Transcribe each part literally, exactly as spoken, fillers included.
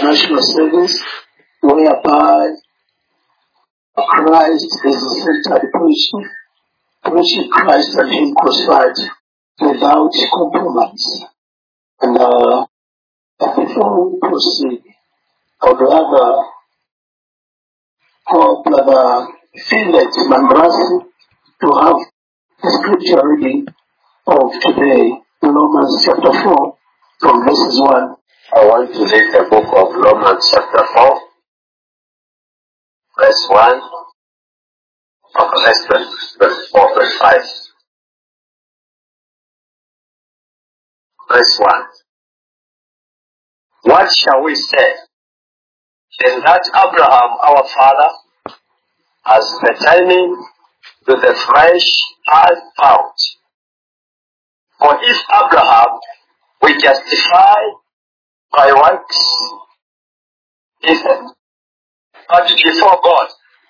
national service whereby Christ is the centered preaching, preaching Christ and Him crucified without compromise. And uh, before we proceed, I would rather call Brother Philip Mandrasi to have the scripture reading of today, Romans chapter four, from verses one. I want to read the book of Romans chapter four, verse one, of verse four, verse five. Verse one. What shall we say? Then that Abraham our father, as pertaining to the flesh, has found. For if Abraham we justify by works, is it? But before God.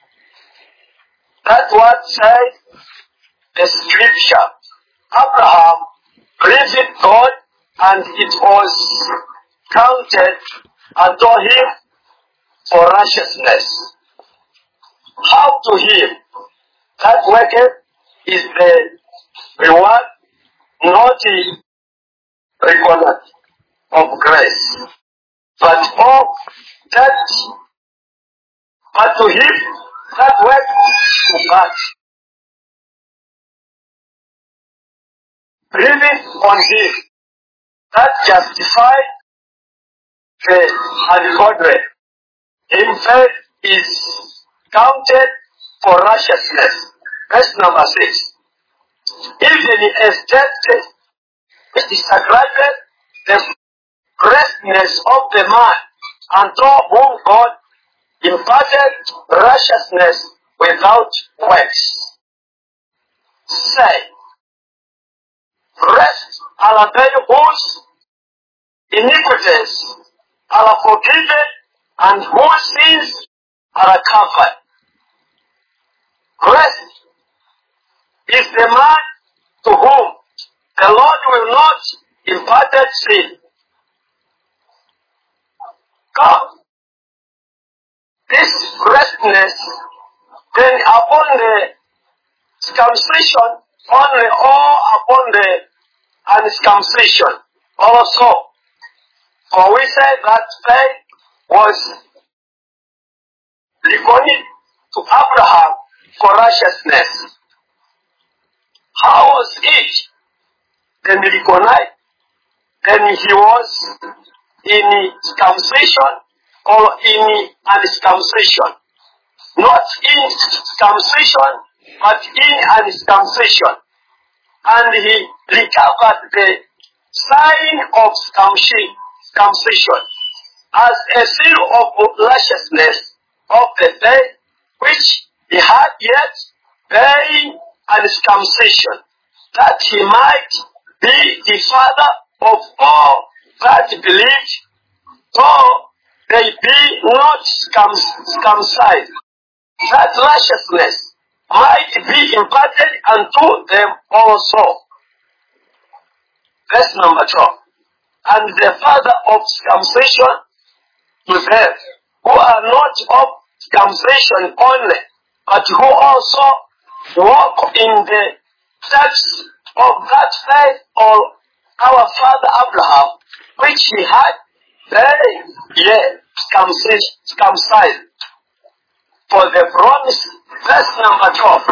That what said the scripture. Abraham believed God, and it was counted unto him for righteousness. How to him that worketh is the reward not the record of grace, but of that, but to him that worketh to God. Believing on him that justified the ungodly, in faith is counted for righteousness. Verse number six. Even as death is described the greatness of the man unto whom God imparted righteousness without works. Say, rest are they whose iniquities are forgiven and whose sins are covered. Rest is the man to whom the Lord will not impart sin. God, this restness, then upon the circumcision, only or upon the uncircumcision also. For we said that faith was reckoned to Abraham for righteousness. How was it? Then reckoned, then he was in circumcision or in uncircumcision. Not in circumcision, but in uncircumcision. And he recovered the sign of circumcision as a seal of righteousness of the faith which he had yet bearing uncircumcision, that he might be the father of all that believe, though they be not circumcised, that righteousness might be imparted unto them also. Verse number twelve. And the father of circumcision to them who are not of circumcision only, but who also walk in the steps of that faith of our father Abraham, which he had very yet circumcised. For the promise, verse number twelve.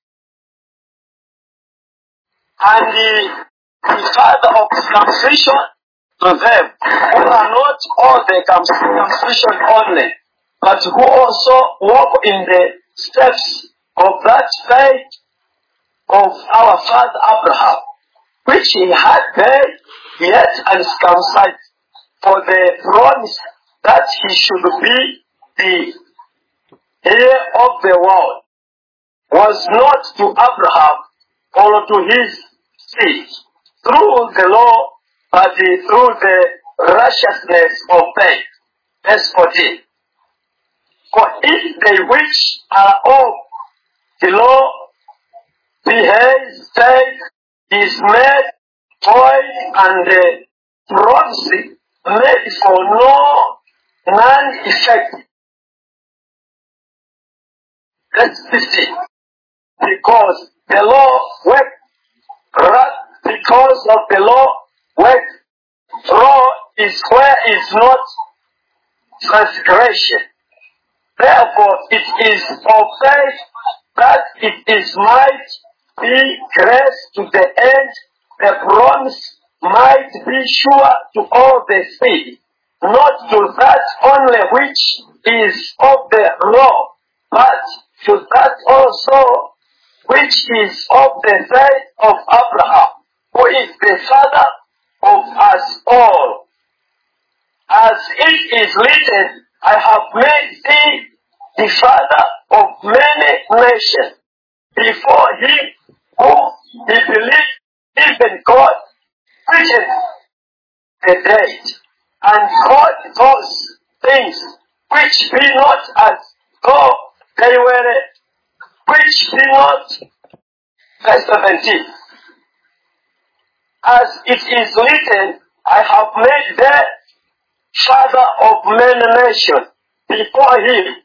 And the, the father of circumcision to them who are not all the circumcision only, but who also walk in the steps of that faith of our father Abraham, which he had made yet uncircumcised, for the promise that he should be the heir of the world was not to Abraham or to his seed through the law, but through the righteousness of faith. Verse fourteen. For if they which are of the law behave, faith is made void, and the promise made for no non-effective. Verse fifteen. Because the law worked, wrath because of the law worked. Law is where is not transgression. Therefore, it is of faith that it is might be grace to the end the promise might be sure to all the seed, not to that only which is of the law, but to that also which is of the faith of Abraham, who is the father of us all. As it is written, I have made thee the father of many nations. Before him whom he believed, even God quickened the dead, and called those things which be not as though they were, which be not. Verse seventeen. As it is written, I have made thee father of many nations. Before him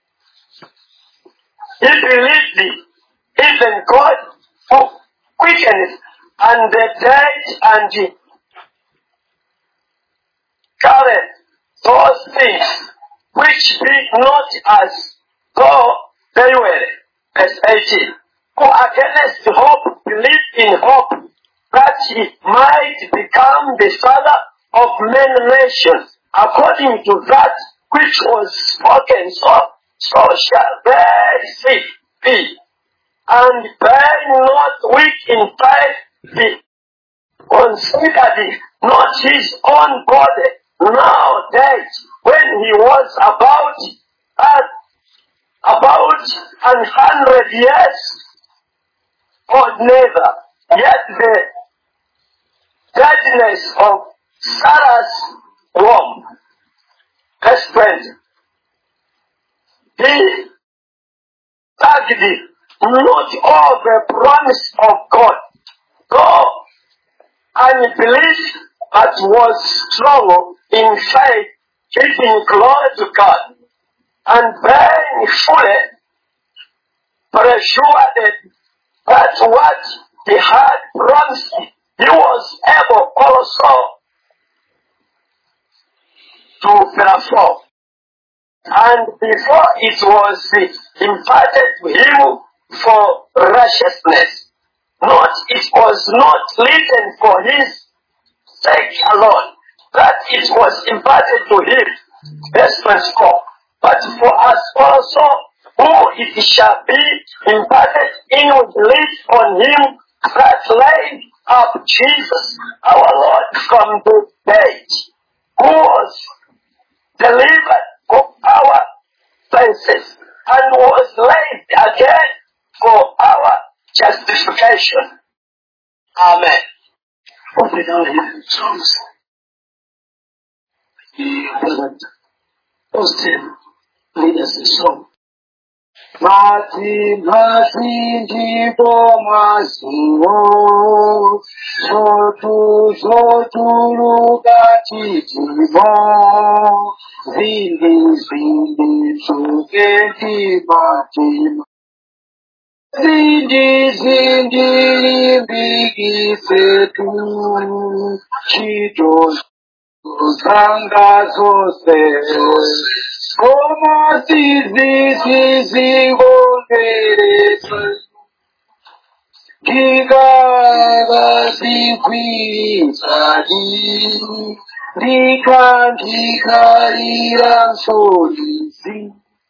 he believed thee, even God who quickens and the dead, and he carried those things which be not as though they were. Verse eighteen. Who against hope believed in hope, that he might become the father of many nations, according to that which was spoken, so, so shall their seed be. And being not weak in faith, he considered not his own body now dead, when he was about uh, about an hundred years old, neither yet the deadness of Sarah's womb. Verse twenty. He targeted not all the promise of God, though unbelief, but was strong in faith, giving glory to God, and being fully persuaded that what he had promised, he was able also to perform. And before it was imparted to him for righteousness, not it was not written for his sake alone, that it was imparted to him. Verse twenty-four. But for us also, who it shall be imparted in belief on him that laid up Jesus, our Lord, from the dead, who was delivered of our offenses, and was laid again for our justification. Amen. Open our hands. Austin, lead us in song. Mati mati ndipo masiwo, sotu sotu lugati timo, zindi zindi suketi matima, zindi zindi limbiki setu, chito zanga zose. Como si si si si volveré, Giga si qui sali, Dica dica iran soli si,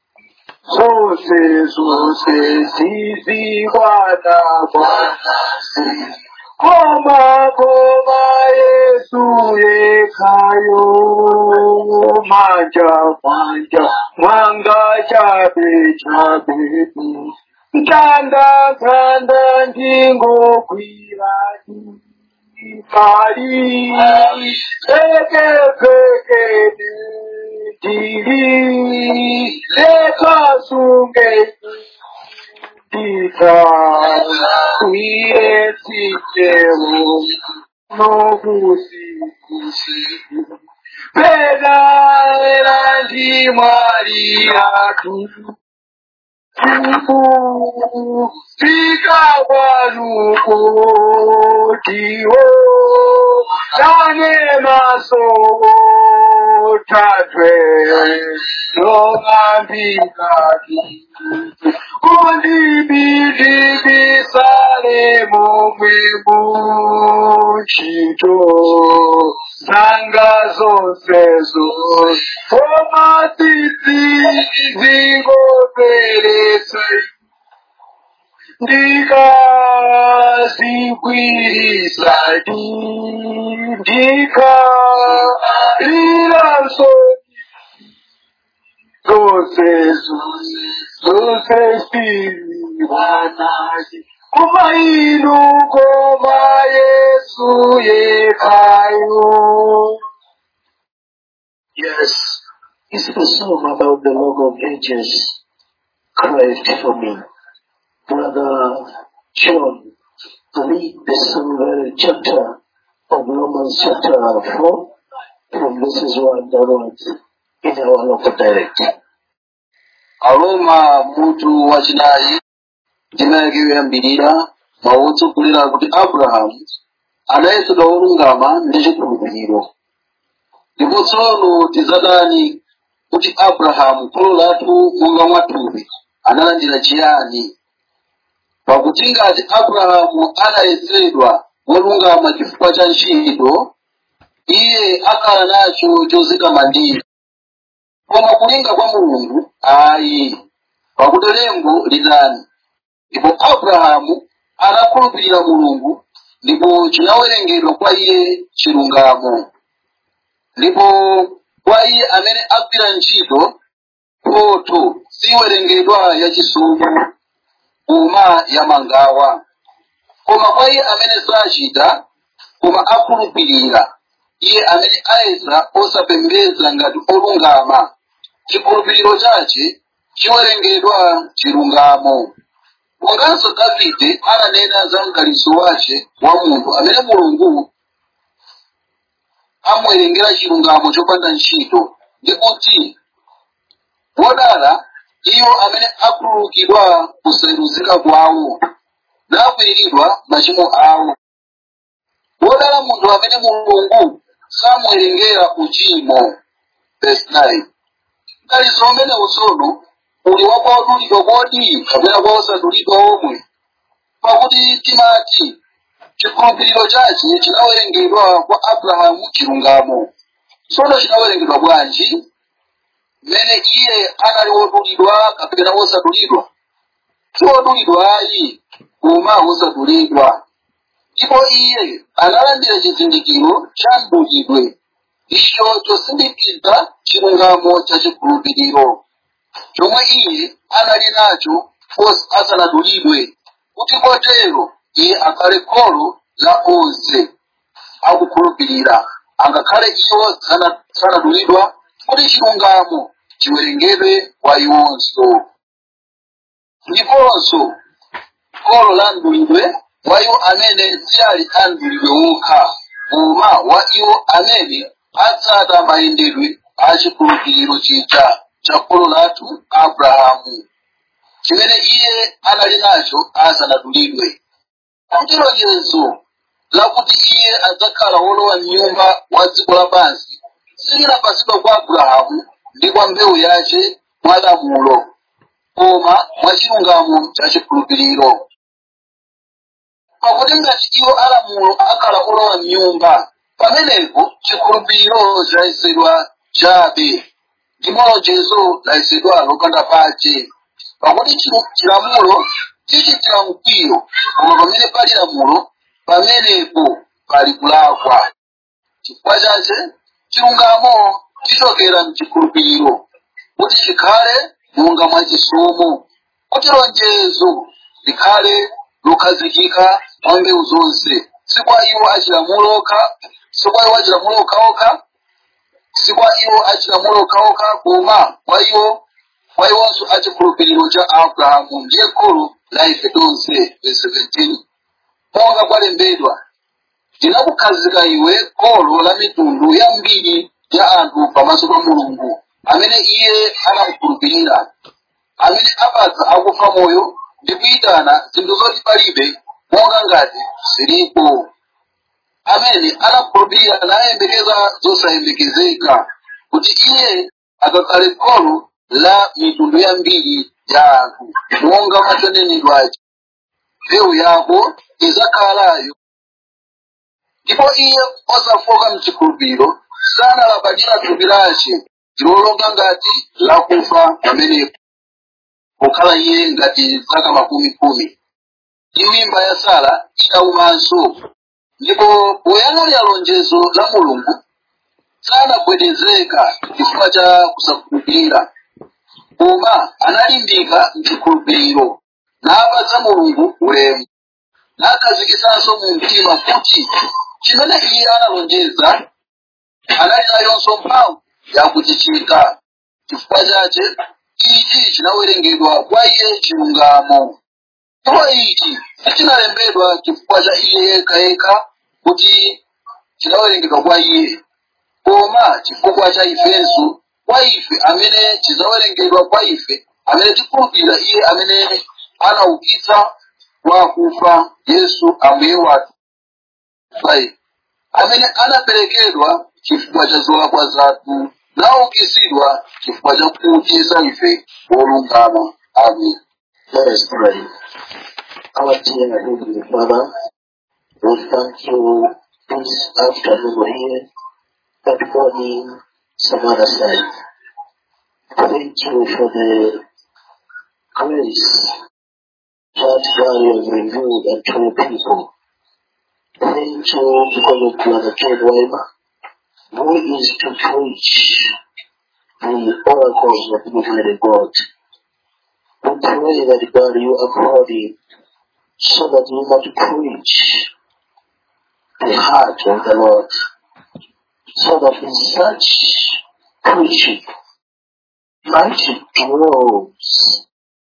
Sose sose si si guarda guarda si. Koma koma Yesu ekayo, manja manja manga chabe chabe, kanda kanda ndingo kwirani kari, eke eke diri, eka sunge. Tika kuye tikewo no kusi kusi pena ndi mwali atu fika kwanuko tiwo nane masogo tatwe lomambikaki kundibidibisale momwemu chito zanga zonsezo omatiti zingoperese ndikazikwirisa ndikaliraso zonsezo zonsespiriwanaji kumainu koma Yesu yekayo. Yes, it's the song about the Lord of Ages craved for me. Brother John, read the same very chapter of Romans chapter four, from verses one downwards, in our local direct. Aroma mutu wachinayi ndinayekeyambirira mawotsokulira kuti Abrahamu anayesedwa olungama ndi chikhulupiriro. Ndipo tsono tizadani kuti Abrahamu kholo lathu monga mwathupi analandira chiyani? Pakuti ngati Abrahamu anayesedwa wolungama chifukwa cha ntchito, iye akhala nacho chodzitamandira. Koma kulinga kwa Mulungu ayi, pakuti lembo lidani. Ndipo Abrahamu anakhulupirira Mulungu, ndipo chinawerengedwa kwa iye chilungamo. Ndipo kwa iye amene agwira ntchito, mphotho siwerengedwa yachisomo koma yamangawa. Koma kwa iye amene sachita, koma akhulupirira, iye amene ayesa osapembedza ngati olungama, chikhulupiriro chache chiwerengedwa chilungamo. Monganso Davide ananena za mdalitso wace wa munthu amene Mulungu amuwerengera chilungamo chopanda ntchito, ndikuti wodala iwo amene akhululukidwa kusayeruzika kwawo nakwiriridwa machimo awo. Wodala munthu amene Mulungu samuwerengera uchimo. Verse nine. Mdalitso umene usono uli wa kwa odulidwa kodi kapena kwa osadulidwa omwe? Pakuti timati chikhulupiriro chache chinawerengedwa kwa Abrahamu chilungamo. Tsono chinawerengedwa bwanji? Mmene iye anali wodulidwa kapena wosadulidwa? Si wodulidwa ayi, koma wosadulidwa. Ndipo iye analandira chizindikiro cha mdulidwe, icho chosindikiza chilungamo cha chikhulupiriro, chomwe iye anali nacho asanadulidwe, kuti kotero iye akhale kholo la onse akukhulupirira, angakhale iwo sanadulidwa, kuti chilungamo chiwerengedwe kwa iwonso. Ndiponso kholo la mdulidwe wa iwo amene siyali andulidwe wokha, koma wa iwo amene atsata mayendedwe a chikhulupiriro chija cha kholo lathu Abrahamu, chimene iye anali nacho asanadulidwe. Kuti lonjezo lakuti iye adzakhala wolowa m'nyumba wa dziko lapansi silinapasidwa kwa Abrahamu ndi kwa mbewu yace mwa lamulo, koma mwa chilungamo cha chikhulupiriro. Pakuti ngati iwo alamulo akhala olowa m'nyumba, pamenepo chikhulupiriro chayesedwa chabe, ndipo lonjezo layesedwa lopanda pache. Pakuti chilamulo chichitira mkwiyo, koma pamene pali lamulo, pamenepo pali kulakwa. Chifukwa chache chilungamo chichokera m'chikhulupiriro, kuti chikhale monga mwa chisomo, kuti lonjezo likhale lokhazikika mwa mbewu zonse, si kwa iwo achilamulo okha, si kwa iwo achilamulo okhaokha, si kwa iwo achilamulo okhaokha, koma kwa iwo kwa iwonso achikhulupiriro cha Abrahamu ndiye kholo la ife tonse. Verse seventeen. Monga kwalembedwa, ndinakukhazika iwe kholo la mitundu yambiri ya anthu pamaso pa mulungu amene iye anamukhulupirira, amene apatsa akufa moyo ndi kuyitana zinthu zoti palibe monga ngati zilipo, amene anakhulupirira nayembekeza zosayembekezeka, kuti iye adzakhale kholo la mitundu yambiri ya anthu, monga mwachanenedwachi, mbewu yako izakhalayo. Ndipo iye osafoka mchikhulupiriro sanalabadira thupi lace lolonga ngati lakufa pamenepo, pokhala iye ngati zaka makumi khumi, ndi mimba ya Sara itaumanso. Ndipo poyang'anira lonjezo la Mulungu sanagwedezeka chifukwa cha kusakhulupirira, koma analimbika mchikhulupiriro napatsa Mulungu ulemu, nakhazikisanso mu mtima kuti chimene iye analonjeza anali nayonso mphamvu yakuchichita. Chifukwa chache ichi chinawerengedwa kwa iye chilungamo. Ndipo ichi sichinalembedwa chifukwa cha iye yekha kuti chinawerengedwa kwa iye, koma chifukwa cha ifenso, kwa ife amene chizawerengedwa kwa ife amene tikhulupirira iye amene anaukitsa wakufa, Yesu ambuye wathu, amene anaperekedwa chifukwa cha zolakwa zathu naukitsidwa chifukwa cha kutiisa ife olungama. Amen. Let us pray. Our dear Heavenly Father, we thank you this afternoon here, that morning, some other side. Thank you for the grace that God has revealed unto your people. Thank you because of Brother Ken Weimer, who is to preach the oracles of the Almighty God. We pray that God you uphold him so that he might preach the heart of the Lord, so that in such preaching might grows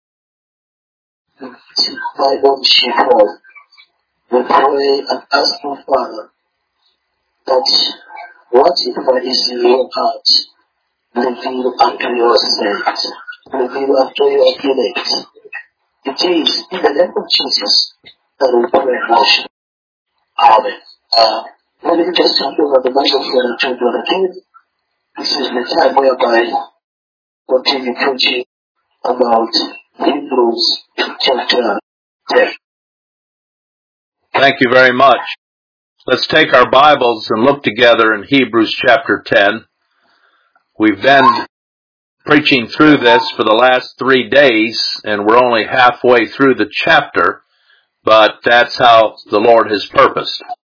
by own shepherd. We pray and ask you, Father, that whatever is in your heart, reveal unto your saints, reveal unto your elect. It is in the name of Jesus that we pray and worship. Amen. Uh, let me just hand over the microphone to Brother King. This is the time whereby we continue preaching about Hebrews chapter ten. Thank you very much. Let's take our Bibles and look together in Hebrews chapter ten. We've been preaching through this for the last three days, and we're only halfway through the chapter, but that's how the Lord has purposed.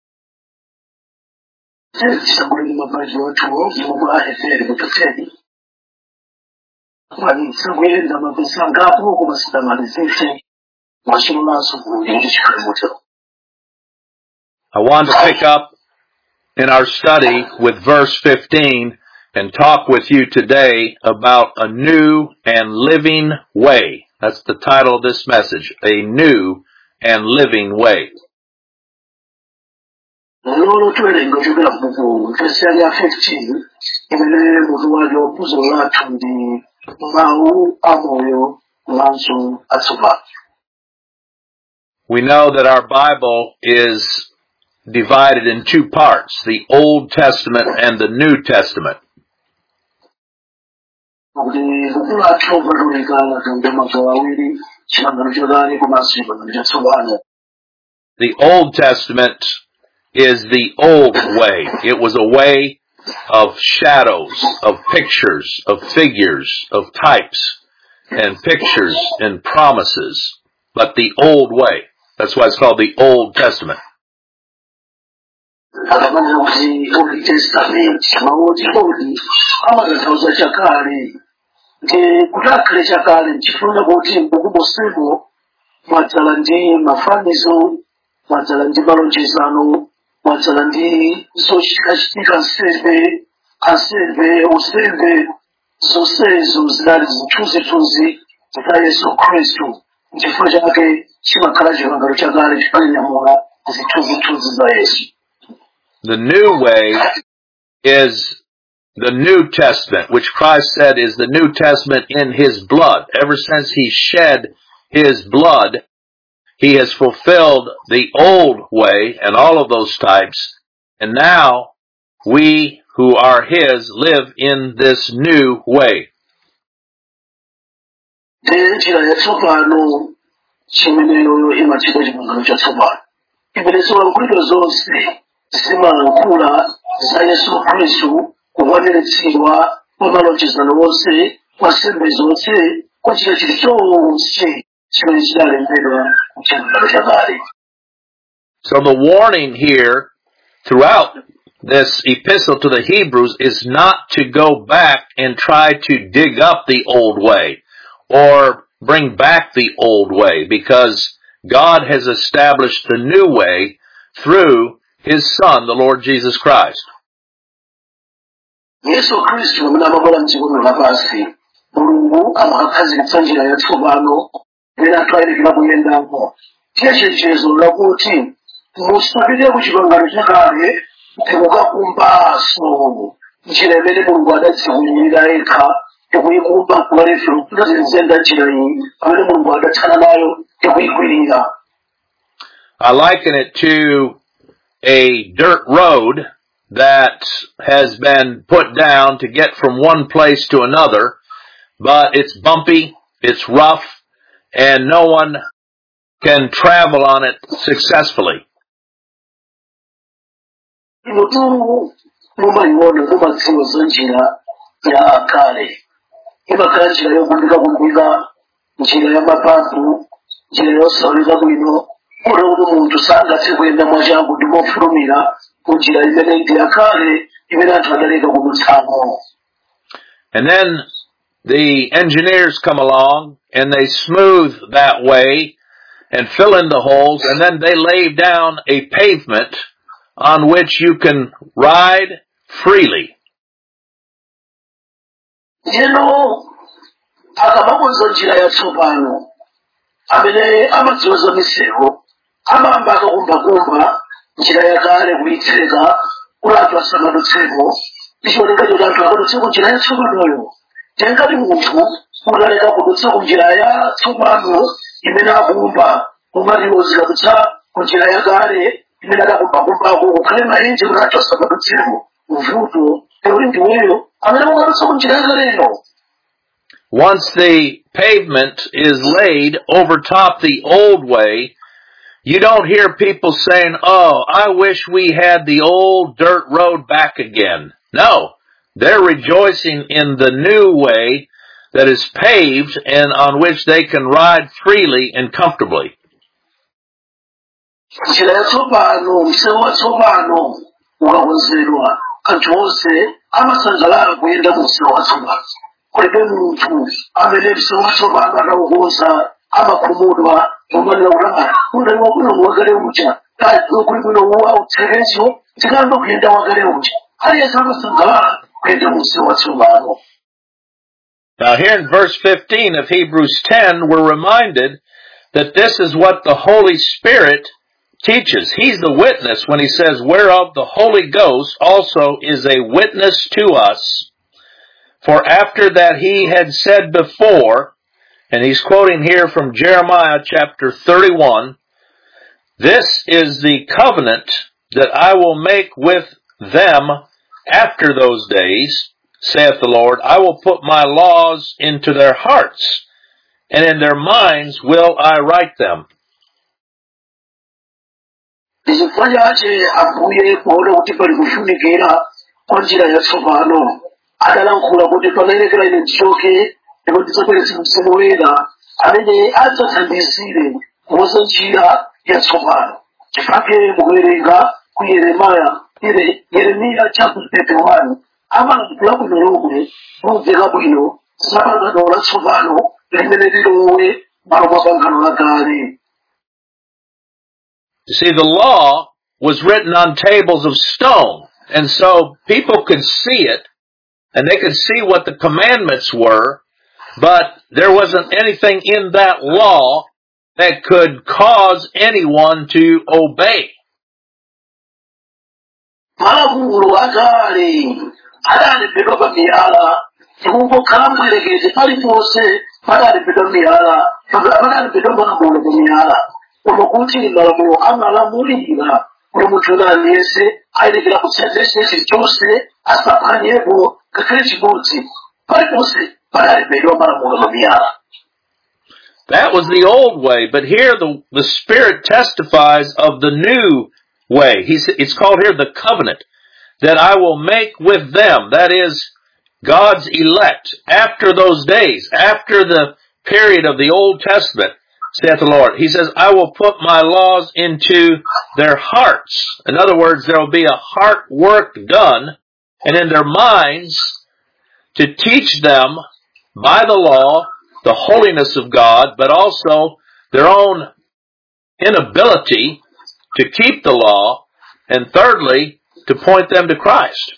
I want to pick up in our study with verse fifteen and talk with you today about a new and living way. That's the title of this message, a new and living way. We know that our Bible is divided in two parts, the Old Testament and the New Testament. The Old Testament is the old way. It was a way of shadows, of pictures, of figures, of types, and pictures and promises. But the old way. That's why it's called the Old Testament. The new way is the New Testament, which Christ said is the New Testament in His blood. Ever since He shed His blood, He has fulfilled the old way and all of those types, and now we who are His live in this new way. Njira yatsopano chimeneyo imachita chipangano chatsopano. Iperezewa nkhulupiriro zonse zimalankhula za Yesu Khristu kukwaniritsidwa kwa malonjezano onse, kwa nsembe zonse, kwa china chilichonse chimene chidalembedwa m'chipangano chakale. So the warning here throughout this epistle to the Hebrews is not to go back and try to dig up the old way or bring back the old way, because God has established the new way through His Son, the Lord Jesus Christ. Yesu Kristu amene amabwera m'dziko lapansi, Mulungu amakhazikitsa njira yatsopano imene anthu ayenera kuyendamo. Tiye chenjezo lakuti musapite ku chipangano chakale tikukakumbanso njira imene Mulungu adadziwirira yekha tikuyikumba kulefu tuzizenda njira iyi amene Mulungu adatsala nayo tikuyigwirira. I liken it to a dirt road that has been put down to get from one place to another, but it's bumpy, it's rough, and no one can travel on it successfully. Mutu mumayiona mumadziwa za njira ya kale. Imakhala njira yokumbika kumbika, njira ya mapapu, njira yosalika bwino, kuti kuti munthu sangathe kuyenda mwachangu ndi mofulumira ku njira imene ndi yakale imene anthu adaleka kumutsamo. And then the engineers come along and they smooth that way and fill in the holes, and then they lay down a pavement on which you can ride freely. Yeno akamakonza njira yatsopano amene amadziwa za misewu amayamba akakumbakumba njira yakale kuyitseka kuti anthu asamadutsemo. Ndicholinga choti anthu akadutseko njira yatsopanoyo, tengati munthu udaleka kudutsa ku njira yatsopano imene akumba kumatiwozera kutsa ku njira yakale imene adakumbakumbako kukhale mayenje kuti anthu asamadutsemo uvuto ekuti ndiweyo amene mukadutsa ku njira yakaleyo. Once the pavement is laid over top the old way, you don't hear people saying, "Oh, I wish we had the old dirt road back again." No, they're rejoicing in the new way that is paved and on which they can ride freely and comfortably. Njira yatsopano, msewu watsopano ukakonzedwa, anthu onse amasangalala kuyenda mu msewu watsopano. Kulibe munthu amene msewu watsopano atawukonza amakhumudwa kumanena kuti kundani wakuno wakale uja kuli bwino wautsekenso tikamba kuyenda wakale uja. Aliyense amasangalala kuyenda mu msewu watsopano. Now here in verse fifteen of Hebrews ten, we're reminded that this is what the Holy Spirit teaches. He's the witness when he says, "Whereof the Holy Ghost also is a witness to us. For after that he had said before," and he's quoting here from Jeremiah chapter thirty-one, "This is the covenant that I will make with them after those days, saith the Lord. I will put my laws into their hearts, and in their minds will I write them." Chifukwa chache Ambuye kuona kuti pali kufunikira kwa njira yatsopano adalankhula kuti panayenera ine ndichoke ndipo ndidzabweretsa Mzimu Woyera amene adzathandizire kukonza njira yatsopano. Chifukwa mukuwerenga ku Yeremiya Yeremiya chapter thirty-one amalankhula bwino lomwe momveka bwino za pangano latsopano limene lilowe malo mwa pangano lakale. You see, the law was written on tables of stone, and so people could see it, and they could see what the commandments were, but there wasn't anything in that law that could cause anyone to obey. Malamulo akale adalembedwa pa miyala chifukwa kukhala mwerekezi paliponse padalembedwa miyala padalembedwa malamulo pa miyala koma kuti malamulo amalamulira kuti munthu aliyense ayenekera kutsatira chilichonse asaphwanyepo ngakhale chimodzi paliponse padalembedwa malamulo pa miyala. That was the old way, but here the, the Spirit testifies of the new way. He's, it's called here the covenant that I will make with them. That is, God's elect after those days, after the period of the Old Testament, saith the Lord. He says, I will put my laws into their hearts. In other words, there will be a heart work done, and in their minds to teach them by the law the holiness of God, but also their own inability to keep the law, and thirdly, to point them to Christ.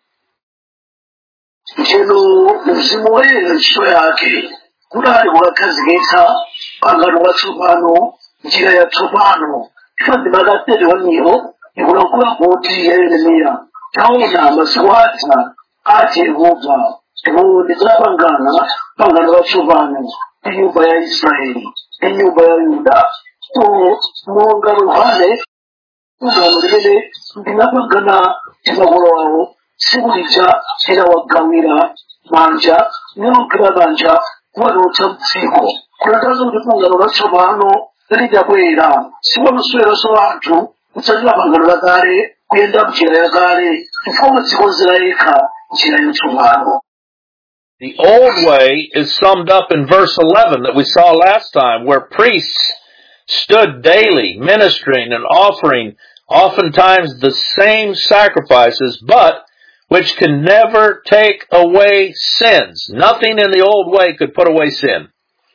Ndizapangana pangano vatsopano inyumba ya Israeli inyumba ya Yuda to monga ruhane ungano limene ndinapangana makolo awo tsiku lija linawagawira manja ninogwira manja kuwatulutsa mdziko kutanthauza kuti pangano latsopano lidabwera sipamasweranso anthu kutsatira pangano lakale kuyenda mnjira yakale chifukwa madzikonzera yekha njira yatsopano. The old way is summed up in verse eleven that we saw last time, where priests stood daily ministering and offering oftentimes the same sacrifices, but which can never take away sins. Nothing in the old way could put away sin.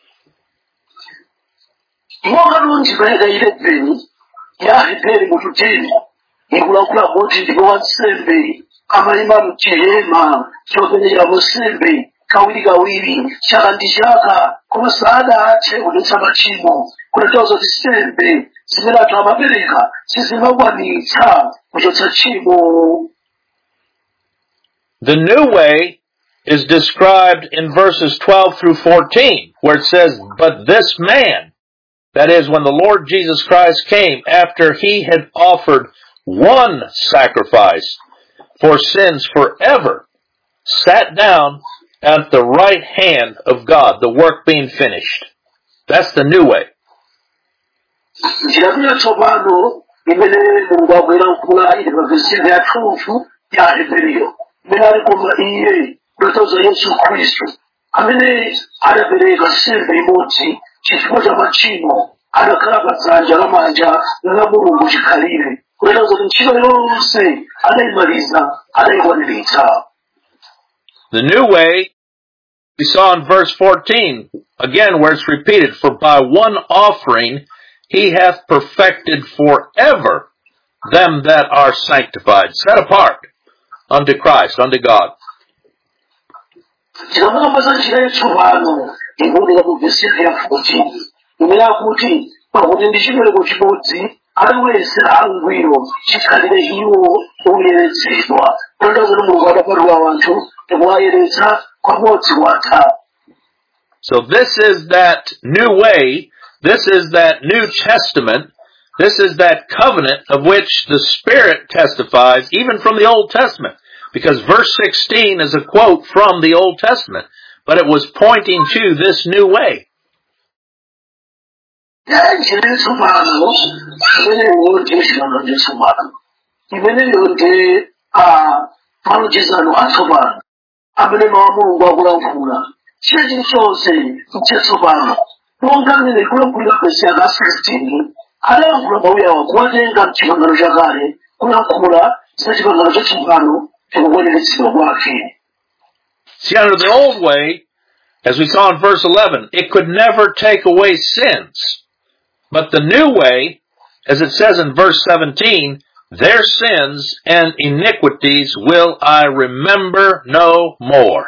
Kawiri kawiri chaka ndi chaka koma sadathe kudutsa machimo kunatoza kuti nsembe zimene anthu amapereka sizimakwanitsa kuchotsa tchimo. The new way is described in verses twelve through fourteen, where it says, but this man, that is, when the Lord Jesus Christ came after he had offered one sacrifice for sins forever, sat down at the right hand of God, the work being finished. That's the new way. The new way we saw in verse fourteen, again where it's repeated, for by one offering he hath perfected forever them that are sanctified, set apart unto Christ, unto God. So this is that new way, this is that New Testament, this is that covenant of which the Spirit testifies, even from the Old Testament. Because verse sixteen is a quote from the Old Testament, but it was pointing to this new way. See, under the old way, as we saw in verse eleven, it could never take away sins. But the new way, as it says in verse seventeen, their sins and iniquities will I remember no more.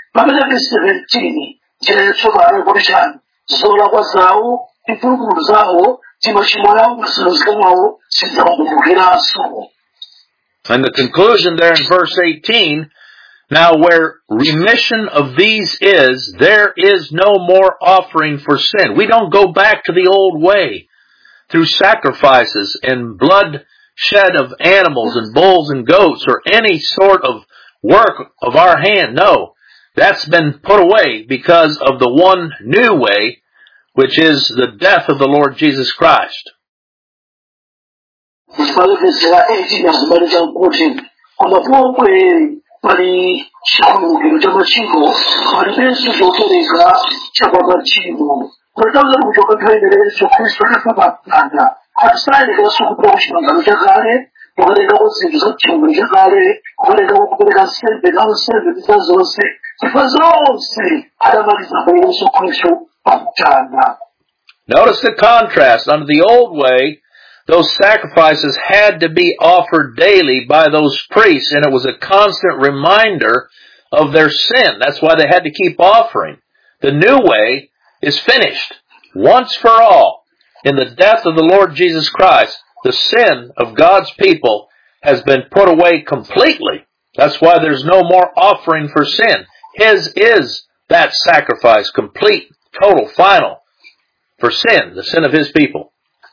pamene verse seventeen njira yatsopano kuti chani zolakwa zawo mphulupulu zawo machimo yawo masazika mwawo sizidzawakumbukiranso. And the conclusion there in verse eighteen, now where remission of these is, there is no more offering for sin. We don't go back to the old way through sacrifices and blood shed of animals and bulls and goats or any sort of work of our hand. No, that's been put away because of the one new way, which is the death of the Lord Jesus Christ. pali chikhululukiro cha machimo palibenso chopereka chakwa machimo patauza kuti wakathoyerera Yesu Khristu akafapapanda atisayerekanso kupereka kuchipangano chakale kuperekako zinthu za chipangano chakale kuperekako kupereka nsembe za nsembe za zonse chifukwa zonse adamaliza kwa Yesu Khristu pamtanda. Notice the contrast. Under the old way, those sacrifices had to be offered daily by those priests, and it was a constant reminder of their sin. That's why they had to keep offering. The new way is finished. Once for all, in the death of the Lord Jesus Christ, the sin of God's people has been put away completely. That's why there's no more offering for sin. His is that sacrifice, complete, total, final, for sin, the sin of His people.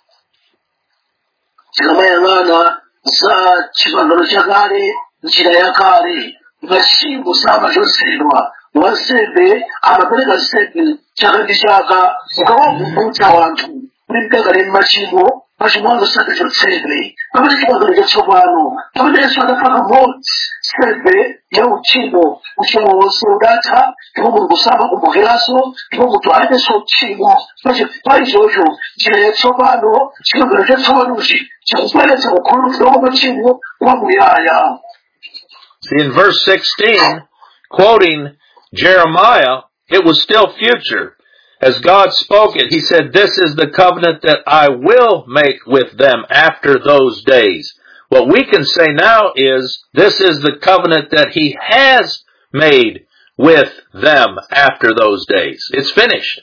Tikamayang'ana za chipangano chakale njira yakale machimo samachotsedwa wansembe amapereka nsembe chaka ndi chaka mukawakumbutsa wanthu kuti mkakale machimo machimo anu sakachotsedwe pamene chipangano chatsopano pamene Yesu adafa kamodzi nsembe ya uchimo uchimo wonse udatha ndipo Mulungu samakumbukiranso ndipo munthu alibenso uchimo pali ichocho njira yatsopano chipangano chatsopanochi chikubweretsa kukhululukidwa kwa machimo kwamuyaya. See, in verse sixteen, quoting Jeremiah, it was still future. As God spoke it, He said, "This is the covenant that I will make with them after those days." What we can say now is, this is the covenant that He has made with them after those days. It's finished.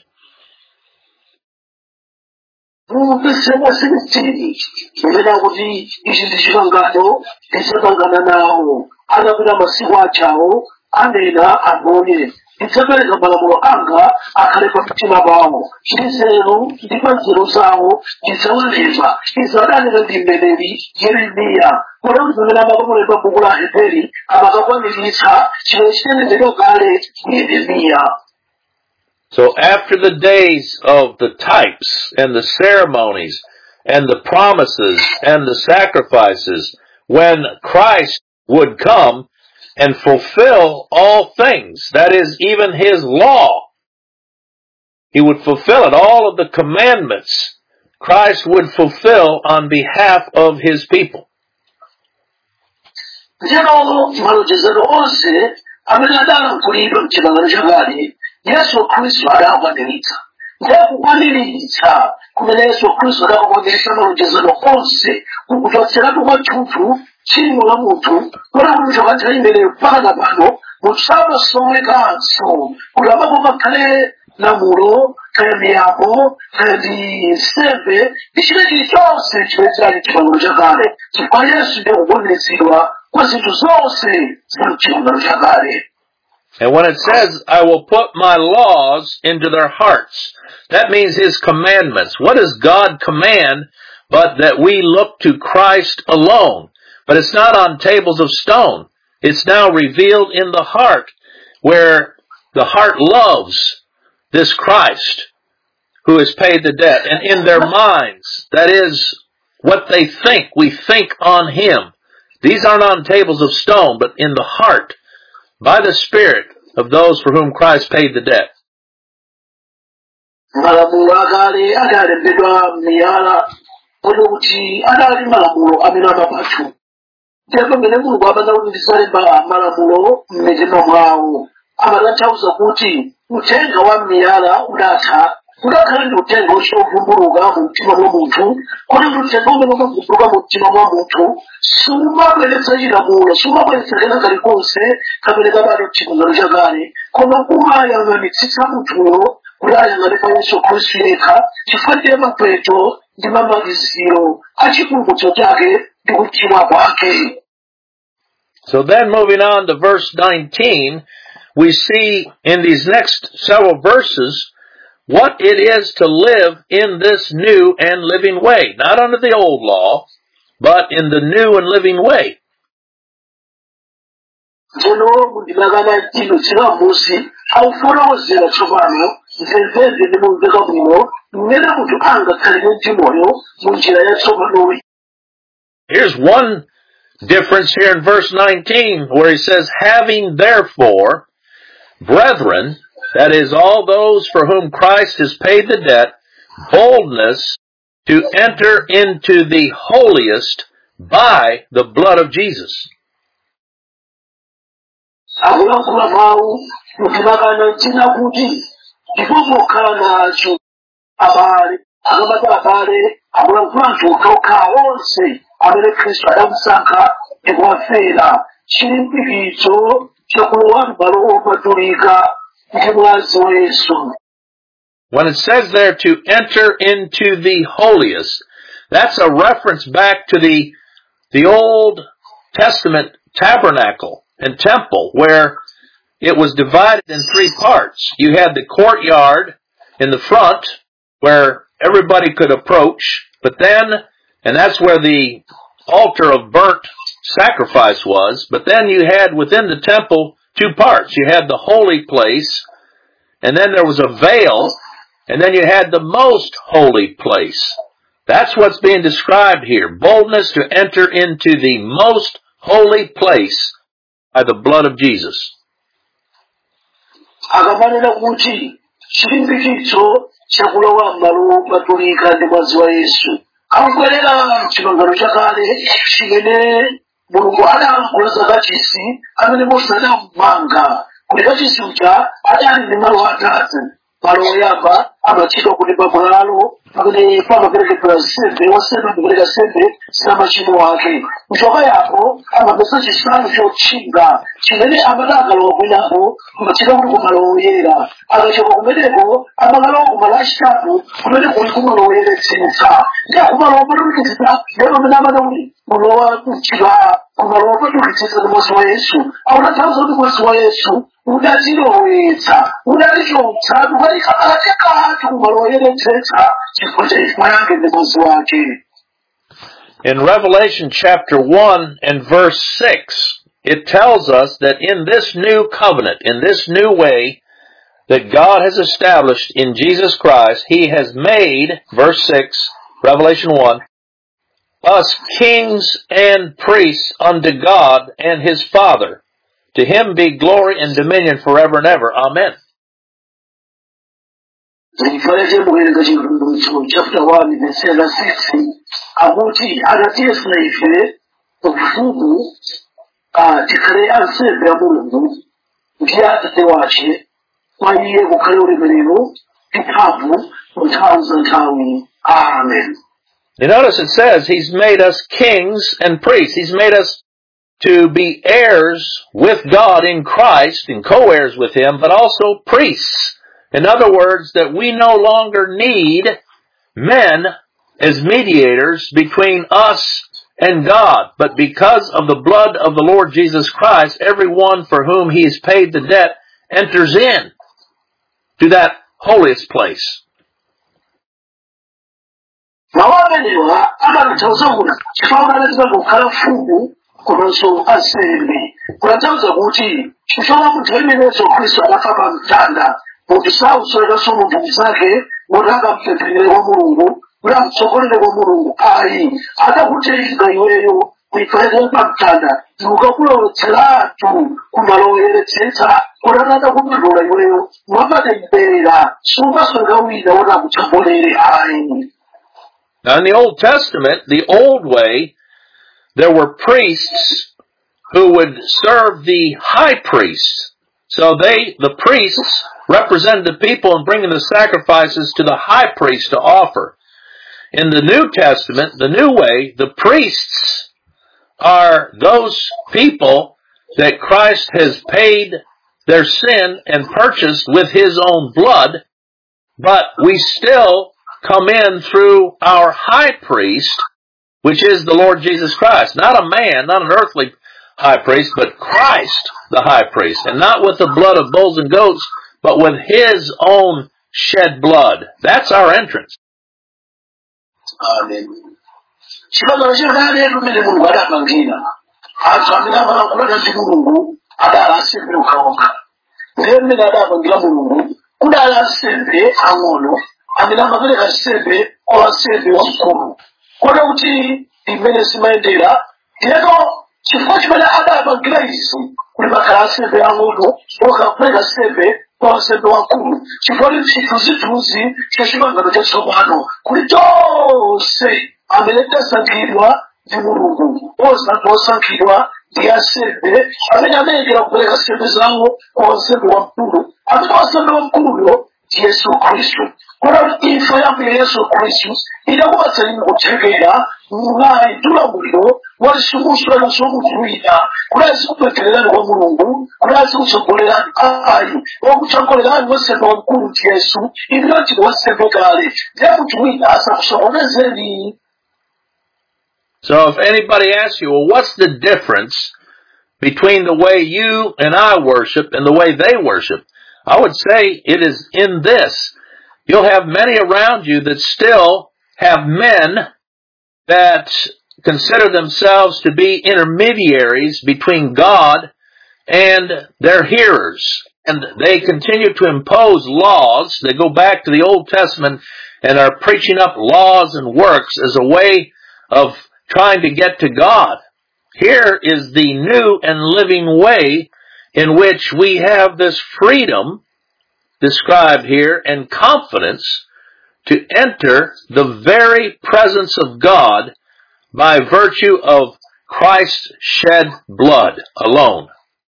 Kumena kuti ichi ndi chipangano ndidzapangana nawo adapita masiku achawo anena ambone ndidzapereka malamulo anga akhale pa mtima pawo nzeru ndi pa nzeru zawo ndidzawalemba izi adanena ndi mneneri Yeremiya kodi kuti pamene amakamulemba m'buku la Aheberi amakakwaniritsa chimene chinenedwa kale ndi Yeremiya. So after the days of the types and the ceremonies and the promises and the sacrifices, when Christ would come and fulfill all things, that is, even His law, He would fulfill it. All of the commandments Christ would fulfill on behalf of His people. Yesu Kristo adakwaniritsa ndakukwaniritsa kumene Yesu Kristo adakwaniritsa malonjezano onse kukuchotseratu kwa chuchu tchimo la munthu kona kuti chokantha imeneyo mpaka pano musamasowekaso kuti apapo pakhale lamulo kaya miyambo kaya ndi nsembe ndi china chilichonse chimene chali chipangano chakale chifukwa Yesu ndiye kukwaniritsidwa kwa zinthu zonse za chipangano chakale. And when it says, "I will put my laws into their hearts," that means His commandments. What does God command but that we look to Christ alone? But it's not on tables of stone. It's now revealed in the heart, where the heart loves this Christ who has paid the debt. And in their minds, that is what they think. We think on Him. These aren't on tables of stone, but in the heart, by the Spirit of those for whom Christ paid the debt. Malamulo akale adalembedwa miyala kuti adali malamulo amene amapathu. Ndipo pamene Mulungu amapanga kuti ndisalemba malamulo m'mitima mwawo, amatanthauza kuti uthenga wa miyala udatha ngakhale ndi uthenga wovumbuluka mu mtima mwa munthu kuti ndi uthenga umene umavumbuluka mu mtima mwa munthu sumabweretsa chilamulo sumabweretsa kena kalikonse kamene kabali mchipangano chakale koma umayang'anitsitsa munthuyo kuti ayang'ane pa Yesu Khristu yekha chifukwa ndiye mapeto ndi mamaliziro a chipulumutso chake ndi kuchimwa kwake. So then moving on to verse nineteen, we see in these next several verses what it is to live in this new and living way. Not under the old law, but in the new and living way. Tsono mundimagana tino tsina musi aufotokozera tsopano nzenzenze ndi mumveka bwino mmene munthu angakhale ndi moyo mu njira yatsopanoyi. Here's one difference here in verse nineteen where he says, having therefore, brethren, that is all those for whom Christ has paid the debt, boldness to enter into the holiest by the blood of Jesus. Akulankhula mawu mundimagana tina kuti ndipo mokhala nacho abale akamata abale akulankhula anthu okhaokha onse amene Khristu adamusankha ndi kuwafera chilimbikitso chakulowa m'malo opatulika ndi mwazi wa Yesu. When it says there to enter into the holiest, that's a reference back to the the Old Testament tabernacle and temple where it was divided in three parts. You had the courtyard in the front where everybody could approach, but then, and that's where the altar of burnt sacrifice was, but then you had within the temple two parts. You had the holy place, and then there was a veil, and then you had the most holy place. That's what's being described here. Boldness to enter into the most holy place by the blood of Jesus. Akamanena kuti chilimbikitso chakulowa m'malo opatulika ndi mwazi wa Yesu. Akubwerera m'chipangano chakale chimene Mulungu adalankhula za kachisi amene Mose adamumanga kuti kachisi uja adali ndi malo atatu. Malo oyamba amatchedwa kuti pabwalo pamene pamaperekedwa nsembe wansembe amapereka nsembe za machimo ake. Kuchoka yapo amapeza chisanu chotchinga chimene amati akalowa kwinapo amatchedwa kuti kumalo oyera. Akachoka kumeneko amakalowa kumalo achitatu kumene kuli kumalo oyeretsetsa. Ndi kumalo opatulikitsa ndipo pamene amati kuti kulowa kuchidwa kumalo opatulikitsa ndi mwazi wa Yesu. Akutanthauza kuti mwazi wa Yesu udazilowetsa udalichotsa kukalikakati kumalo oyeretsetsa chifukwa cha imfa yake ndi mwazi wake. In Revelation chapter one and verse six, it tells us that in this new covenant, in this new way that God has established in Jesus Christ, He has made, verse six, Revelation one, us kings and priests unto God and His Father. To Him be glory and dominion forever and ever. Amen. Chapter one, verse six, akuti adatiyesa ife ufumu tikhale ansembe a Mulungu ndi Atate wace kwa Iye kukhale ulemerero ndi mphamvu mu nthawi za nthawi. Amen. You notice it says He's made us kings and priests. He's made us to be heirs with God in Christ and co-heirs with Him, but also priests. In other words, that we no longer need men as mediators between us and God, but because of the blood of the Lord Jesus Christ, everyone for whom He has paid the debt enters in to that holiest place. Komanso ansembe kutanthauza kuti kuchoka munthu amene Yesu Khristu adafa pa mtanda munthu sakusowekanso munthu zake kuti akampempherere kwa Mulungu kuti amtsogolere kwa Mulungu ayi adakutenga iweyo kuyifanira pa mtanda ukakulowetseratu kumalo oyeretsetsa kuti atakupindula iweyo mwapatemberera sungasweka wina kuti akutsogolere ayi. Now in the Old Testament, the old way, there were priests who would serve the high priests. So they, the priests, represented the people in bringing the sacrifices to the high priest to offer. In the New Testament, the new way, the priests are those people that Christ has paid their sin and purchased with His own blood, but we still come in through our high priest, which is the Lord Jesus Christ. Not a man, not an earthly high priest, but Christ, the high priest. And not with the blood of bulls and goats, but with His own shed blood. That's our entrance. Amen. Chipangano chakale lumene Mulungu adapangira anthu amene amalankhulana ndi Mulungu adali ansembe okhaokha. Ndiye mmene adapangira Mulungu kudali ansembe ang'ono amene amapereka nsembe kwa wansembe wamkulu. Kota kuti imene zimayendera iyeto chifukwa chimene adapangira izi kuli makhala ansembe ang'ono okapereka nsembe kwa wansembe wamkulu. Chifukwa chithunzithunzi cha chipangano chatsopano kuli tonse amene tasankhidwa ndi Mulungu, osankhidwa ndi ansembe amene amayendera kupereka nsembe zawo kwa wansembe wamkulu. Amene wansembe wamkuluyo ndi Yesu Khristu. Kota imfa ya Yesu Khristu idakupatsani kuthekera mwayi ndi ulamuliro wa chikumbutso cha munthu wina kuti azikupemphererani kwa Mulungu, kuti azikutsogolerani ayi wakutsogolerani wansembe wamkulu ndi Yesu. Inu ndinu wansembe kale, ndiye munthu wina asakusokonezeni. So if anybody asks you, well, what's the difference between the way you and I worship and the way they worship? I would say it is in this. You'll have many around you that still have men that consider themselves to be intermediaries between God and their hearers. And they continue to impose laws. They go back to the Old Testament and are preaching up laws and works as a way of trying to get to God. Here is the new and living way in which we have this freedom described here and confidence to enter the very presence of God by virtue of Christ's shed blood alone.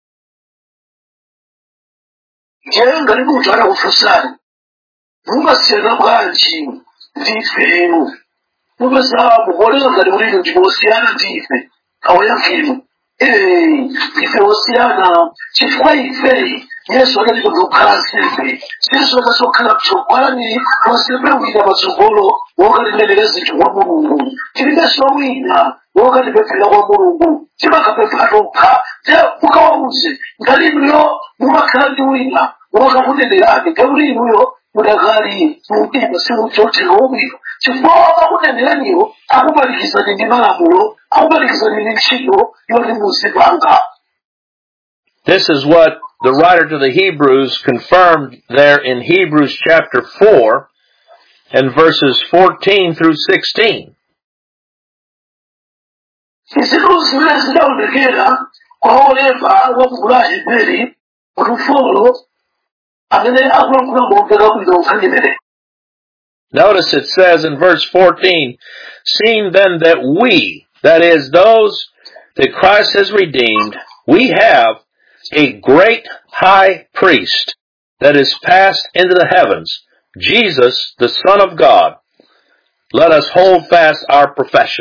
Eh, ife wasiana chifukwa ife Yesu akati kukhala nsembe Yesu akasokhala kutsogolani wansembe wina patsogolo wokalinenera zinthu kwa Mulungu tilibenso wina wokalipemphera kwa Mulungu timakapempha tokha te mukawauze ngati inuyo mumakhala ndi wina wokakunenerani ngati inuyo mudakali mumtima simuchotera wobwino chifukwa wakakuneneraniyo akupalikizani ndi malamulo akupalikizani ndi ntchito yoti muzipanga. This is what the writer to the Hebrews confirmed there in Hebrews chapter four and verses fourteen through sixteen. Izitu zimene zidaonekera kwa olemba wa Aheberi mufolo amene akulankhula momveka bwino nkhani imene. Notice it says in verse fourteen, seeing then that we, that is those that Christ has redeemed, we have a great high priest that is passed into the heavens, Jesus, the Son of God. Let us hold fast our profession.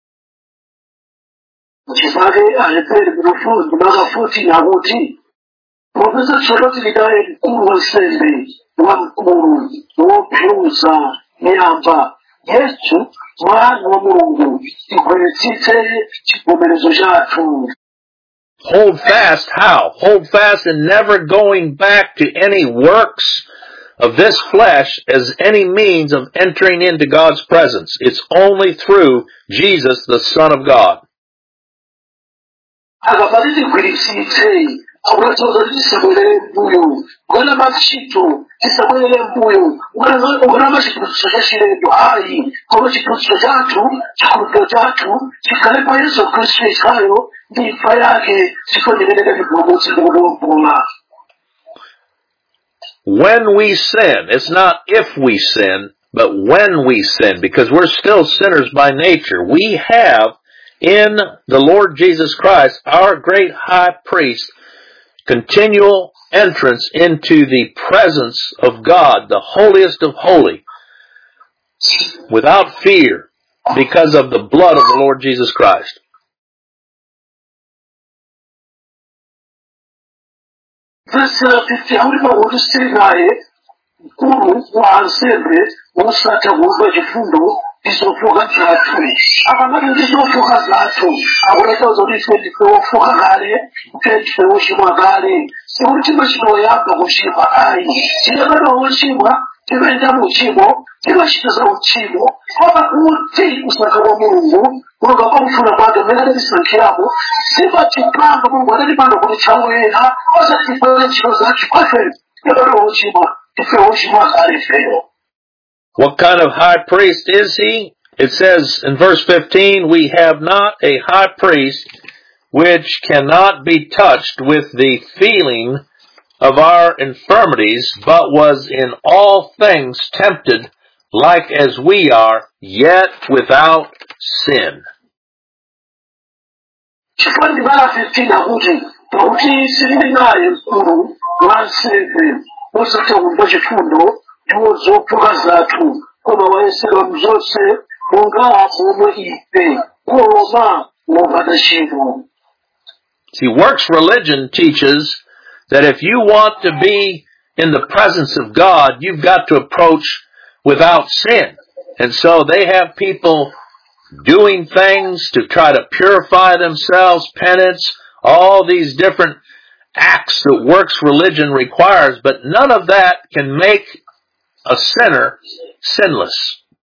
Profesa Charlotte Lidaye mkuu wa nsembe wa mkuu wopeuza miamba Yesu mwana wa Mungu igweletsitse chivomerezo chathu. Hold fast how? Hold fast in never going back to any works of this flesh as any means of entering into God's presence. It's only through Jesus, the Son of God. Akabaliti gweletsitse akuratoza tisabwelere mbuyo ngana machito tisabwelere mbuyo ngana machito chachilendo hayi koma chiputso chathu chikhulupiriro chathu chikhale pa Yesu Khristu yekhayo ndi imfa yake chikonderereka chipulumutso ndi kuwombola. When we sin, it's not if we sin, but when we sin, because we're still sinners by nature. We have in the Lord Jesus Christ, our great high priest, continual entrance into the presence of God, the holiest of holy, without fear, because of the blood of the Lord Jesus Christ. Verse fifty, auli makutisirikaye mkulu wa ansembe wosata kuumba chifundo ndizofoka zathu. Akamati ndizofoka zathu akuletaza kuti ife ndife wofoka kale, ife ndife wochimwa kale. Sikuti timachitoyamba kuchimwa ayi. Tinapata wochimwa, timaenda muchimo, timachitaza uchimo. Koma kuti kusankha kwa Mulungu, Mulungu akufuna kwake mmene adatisankhiramo, simatipanga Mulungu adatipanga kuti chawena, osatipanga ntchito zathu kwafe. Tinapata wochimwa, tife wochimwa kale ifeyo. What kind of high priest is he? It says in verse fifteen, we have not a high priest which cannot be touched with the feeling of our infirmities, but was in all things tempted like as we are, yet without sin. Chifukwa vala fifteen akuti pakuti sili naye mkulu wa ansembe wosata kuumba chifundo ndiwo zofoka zathu, koma wayesedwa mzonse monga momwe ife, koma wopanda tchimo. See, works religion teaches that if you want to be in the presence of God, you've got to approach without sin. And so they have people doing things to try to purify themselves, penance, all these different acts that works religion requires, but none of that can make a sinner sinless.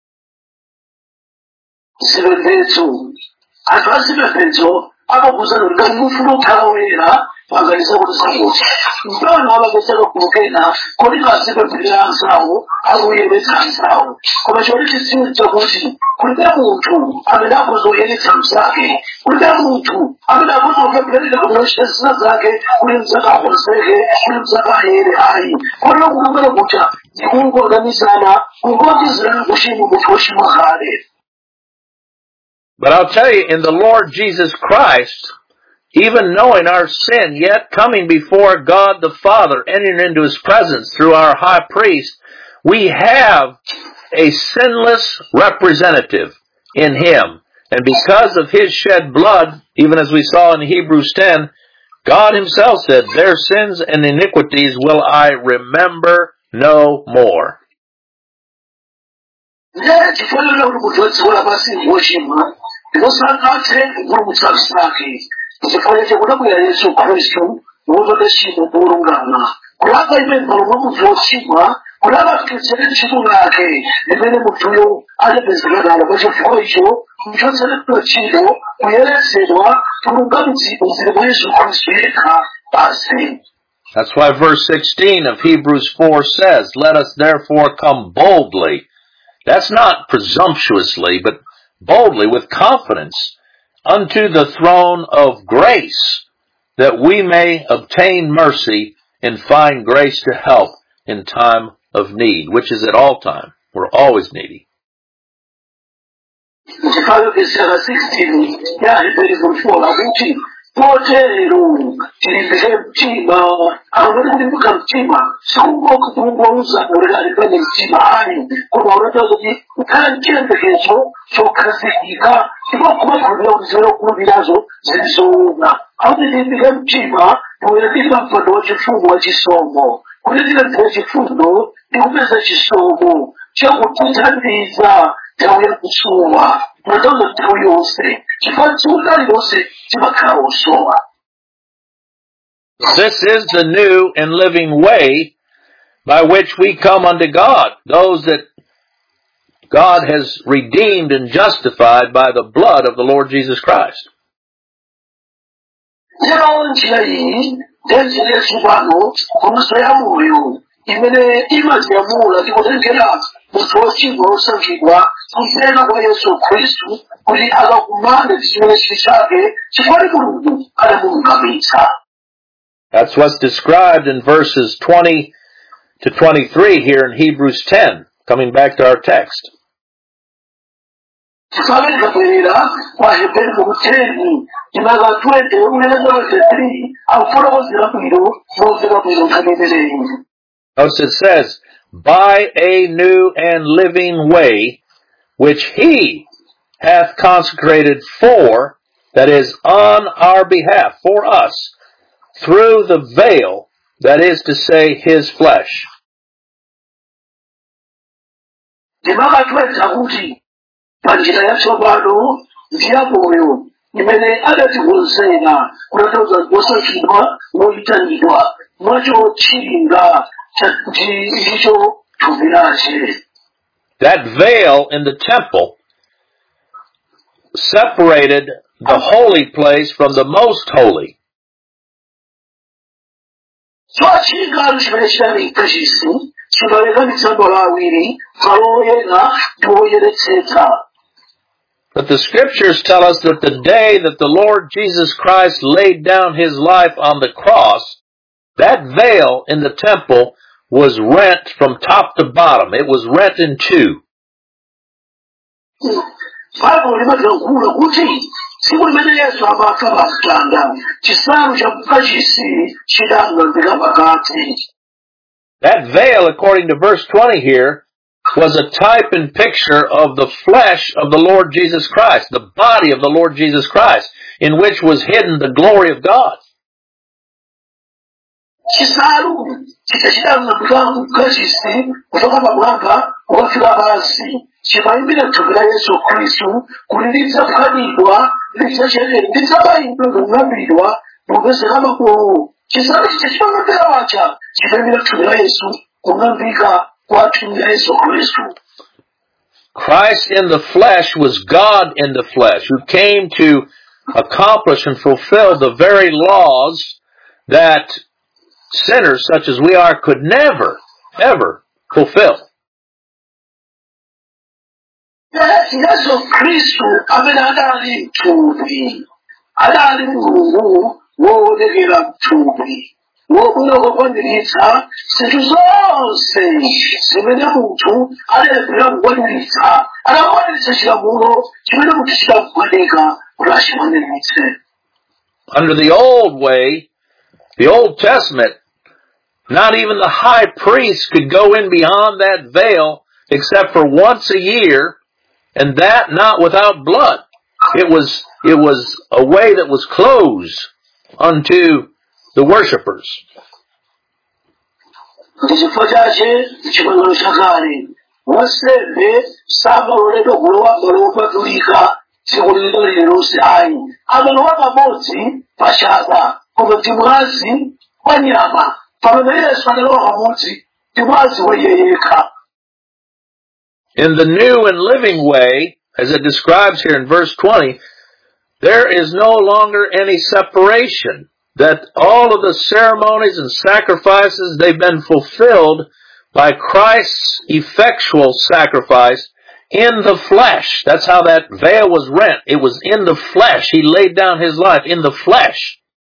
Zipembedzo, anthu azipembedzo amakuza kuti mufuna kukhala woyera panganiza kuti sakutha. Mpano amapezeka kulukena kuti azipemberera anzawo akuyeretsa anzawo. Koma choti tidziwe kuti kulibe munthu amene akuzoyeretsa mnzake, kulibe munthu amene akuzopemberera kuti zina zake kuti mnzake akonzeke, kuti mnzake ayere ayi. Kotero kulungana kuti ndikungoganizana kungotizirana kuchimwa munthu wochimwa kale. But I'll tell you, in the Lord Jesus Christ, even knowing our sin, yet coming before God the Father, entering into His presence through our high priest, we have a sinless representative in Him. And because of His shed blood, even as we saw in Hebrews ten, God Himself said, their sins and iniquities will I remember no more. Yeah, chifanira kuti munthu wadziwala pasi wochimwa ndisangathe kupulumutsa msake. Chifanira chakudabwera Yesu Khristu wopanda tchimo polungama, kulapa imene pano mwa munthu wochimwa, kulapa kuchotsera tchimo lake limene munthuyo adapezeka nalo. Pa chifukwa icho kuchotseredwa tchimo, kuyeretsedwa, kulungamitsidwa zili mwa Yesu Khristu yekha basi. That's why verse sixteen of Hebrews four says, let us therefore come boldly. That's not presumptuously, but boldly, with confidence, unto the throne of grace, that we may obtain mercy and find grace to help in time of need, which is at all time. We're always needy. Potero tilimbike mtima amene kulimbuka mtima sikungoka kuunguza ulekali kwenye mtima ani koma unatoa kuti kukhala chiyembekezo chokhazikika ndipo kumakhulupirira kuti zimene ukhulupirirazo zilizoona. Akuti tilimbike mtima poyandika mpando wa chifundo wa chisomo, kuti tilandire chifundo ndi kupeza chisomo chakutithandiza nthawi ya kusowa, mwandazo nthawi yonse chifukwa tsiku lililonse chimakhala osowa. This is the new and living way by which we come unto God, those that God has redeemed and justified by the blood of the Lord Jesus Christ. Lero njira iyi ndenjira yatsopano komanso ya moyo imene imadziyamula tikutengera munthu wochimwa wosankhidwa kumvera kwa Yesu Khristu kuti akakumane ndi chimene chili chake chifukwa Mulungu adamulungamitsa. That's what's described in verses twenty to twenty-three here in Hebrews ten, coming back to our text. Chifukwa tikabwerera kwa Hebrew kuteni chimaka twende uyenza wethetri akufotokozera bwino momveka bwino nkhani imeneyi. Notice it says, by a new and living way, which he hath consecrated for, that is, on our behalf, for us, through the veil, that is to say, his flesh. Chimaka twenda kuti panjira yatsopano ndiyamoyo imene adatikonzera kutanthauza kusankhidwa moyitanidwa mwacho tchinga chakuti icho thupi lace. That veil in the temple separated the holy place from the most holy. So tchinga chimene chinali mkachisi chimalekanitsa malo awiri, malo oyera ndi oyeretsetsa. But the scriptures tell us that the day that the Lord Jesus Christ laid down his life on the cross, that veil in the temple was rent from top to bottom. It was rent in two. Bible limatankhula kuti tsiku limene Yesu amafa pa mtanda chisanu cha mkachisi chidang'ambika pakati. That veil, according to verse twenty here, was a type and picture of the flesh of the Lord Jesus Christ, the body of the Lord Jesus Christ, in which was hidden the glory of God. Chisalu chitachidang'ambika mkachisi kutoka pamwamba ukafika pansi chimayimira thupi la Yesu Khristu kuti lidzaphanidwa lidzabayidwa kung'ambidwa mupezeka makowo. Chisalu chichipangapera wacha chimayimira thupi la Yesu kung'ambika kwa thupi la Yesu Khristu. Christ in the flesh was God in the flesh, who came to accomplish and fulfill the very laws that sinners such as we are could never, ever fulfill. Yesu Khristu amene adali mthupi, adali Mulungu woonekera mthupi, wobwera kukwaniritsa zinthu zonse zimene munthu alephera kukwaniritsa, adakwaniritsa chilamulo chimene munthu chidamkwanika kuti achikwaniritse. Under the old way, the Old Testament, not even the high priest could go in beyond that veil except for once a year, and that not without blood. It was, it was a way that was closed unto the worshippers. Ndichifukwa chache chipangano chakale wansembe samaloledwa kulowa malo opatulika tsiku lililonse ayi, amalowa pamodzi pa chaka, koma ndi mwazi wa nyama. Pamene Yesu analowa pamodzi ndi mwazi wa Iye yekha. In the new and living way, as it describes here in verse twenty, there is no longer any separation. That all of the ceremonies and sacrifices, they've been fulfilled by Christ's effectual sacrifice in the flesh. That's how that veil was rent. It was in the flesh. He laid down his life in the flesh.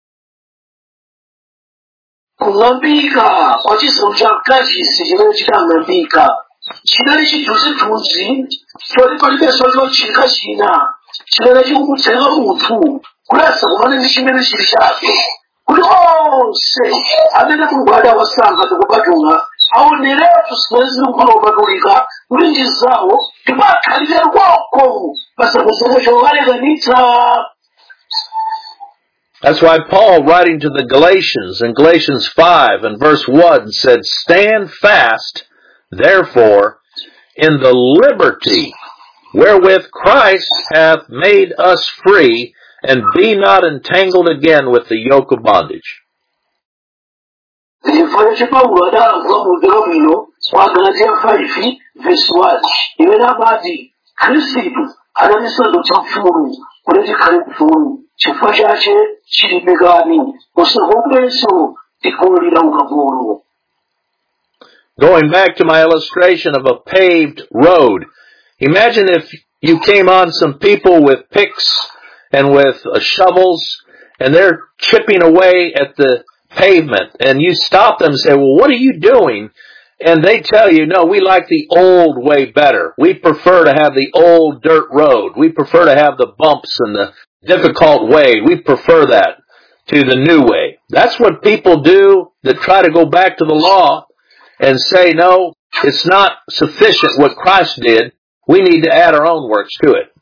Kung'ambika kwa chisomo cha mkachisi chimene chidang'ambika chinali chithunzithunzi choti palibenso chochika china chimene chikumutenga munthu kulesa kumane ndi chimene chili chake, kuti onse amene Mulungu adawasankha ndi kupatula aoneretu zimene zili mkono wopatulika kuti ndi zawo ndipo akhalire kwako pasapezeke chowalekanitsa. That's why Paul, writing to the Galatians in Galatians five and verse one, said, "Stand fast, therefore, in the liberty wherewith Christ hath made us free, and be not entangled again with the yoke of bondage." Chifukwa cha Paulo adalankhula mu mvero bwino wa Galatiya five verse one imene amati Khristu adatisandutsa mfulu kuti tikhale mfulu, chifukwa chache chilipikani musakombenso tikulira ukapolo. Going back to my illustration of a paved road, imagine if you came on some people with picks and with uh, shovels, and they're chipping away at the pavement, and you stop them and say, "Well, what are you doing?" and they tell you, no, we like the old way better. We prefer to have the old dirt road. We prefer to have the bumps and the difficult way. We prefer that to the new way. That's what people do that try to go back to the law and say, no, it's not sufficient what Christ did. We need to add our own works to it.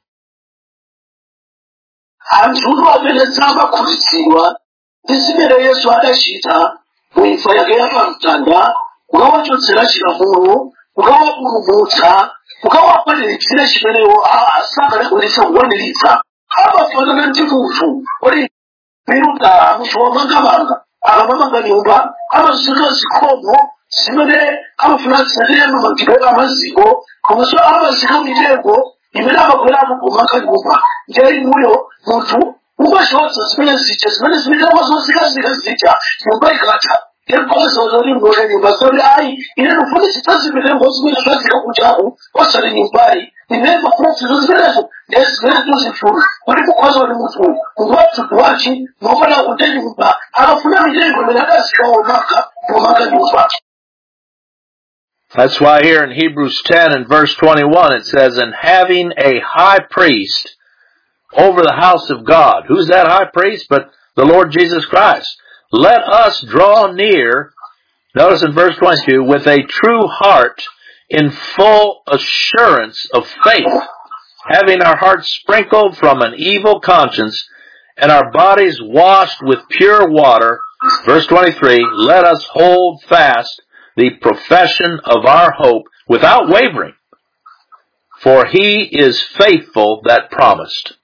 anthu amene samakhutitsidwa ndi zimene Yesu adachita mu imfa yake yapamtanda, kukawachotsera chilamulo, kukawapulumutsa, kukawakwaniritsa chimenewo sakanakwanitsa kukwaniritsa, amafanana ndi munthu kuti miruta munthu womangamanga akamamanga nyumba amazika zikhomo zimene amafuna zisatire mamangidwe amaziko, komanso amazika mitengo imene amakwerapo kumanga nyumba. Ndiye inuyo munthu umachotsa zimene zija zimene zimene wazozikazika zija nyumba ikatha yekozozoli ngole nyumba zoli ayi ine ndifuna zitazipitengo zimene zazika kuchaku osali nyumbayi inema kuzizo zimenezo ndezimene tuzifuna kuti kukhoza kuti munthu ngwathutu wachi mopana kuti nyumba akafuna mitengo imene akazika womanga womanga nyumba. That's why here in Hebrews ten and verse twenty-one it says, and having a high priest over the house of God. Who's that high priest? But the Lord Jesus Christ. Let us draw near, notice in verse twenty-two, with a true heart in full assurance of faith, having our hearts sprinkled from an evil conscience and our bodies washed with pure water. Verse twenty-three, let us hold fast the profession of our hope without wavering, for he is faithful that promised.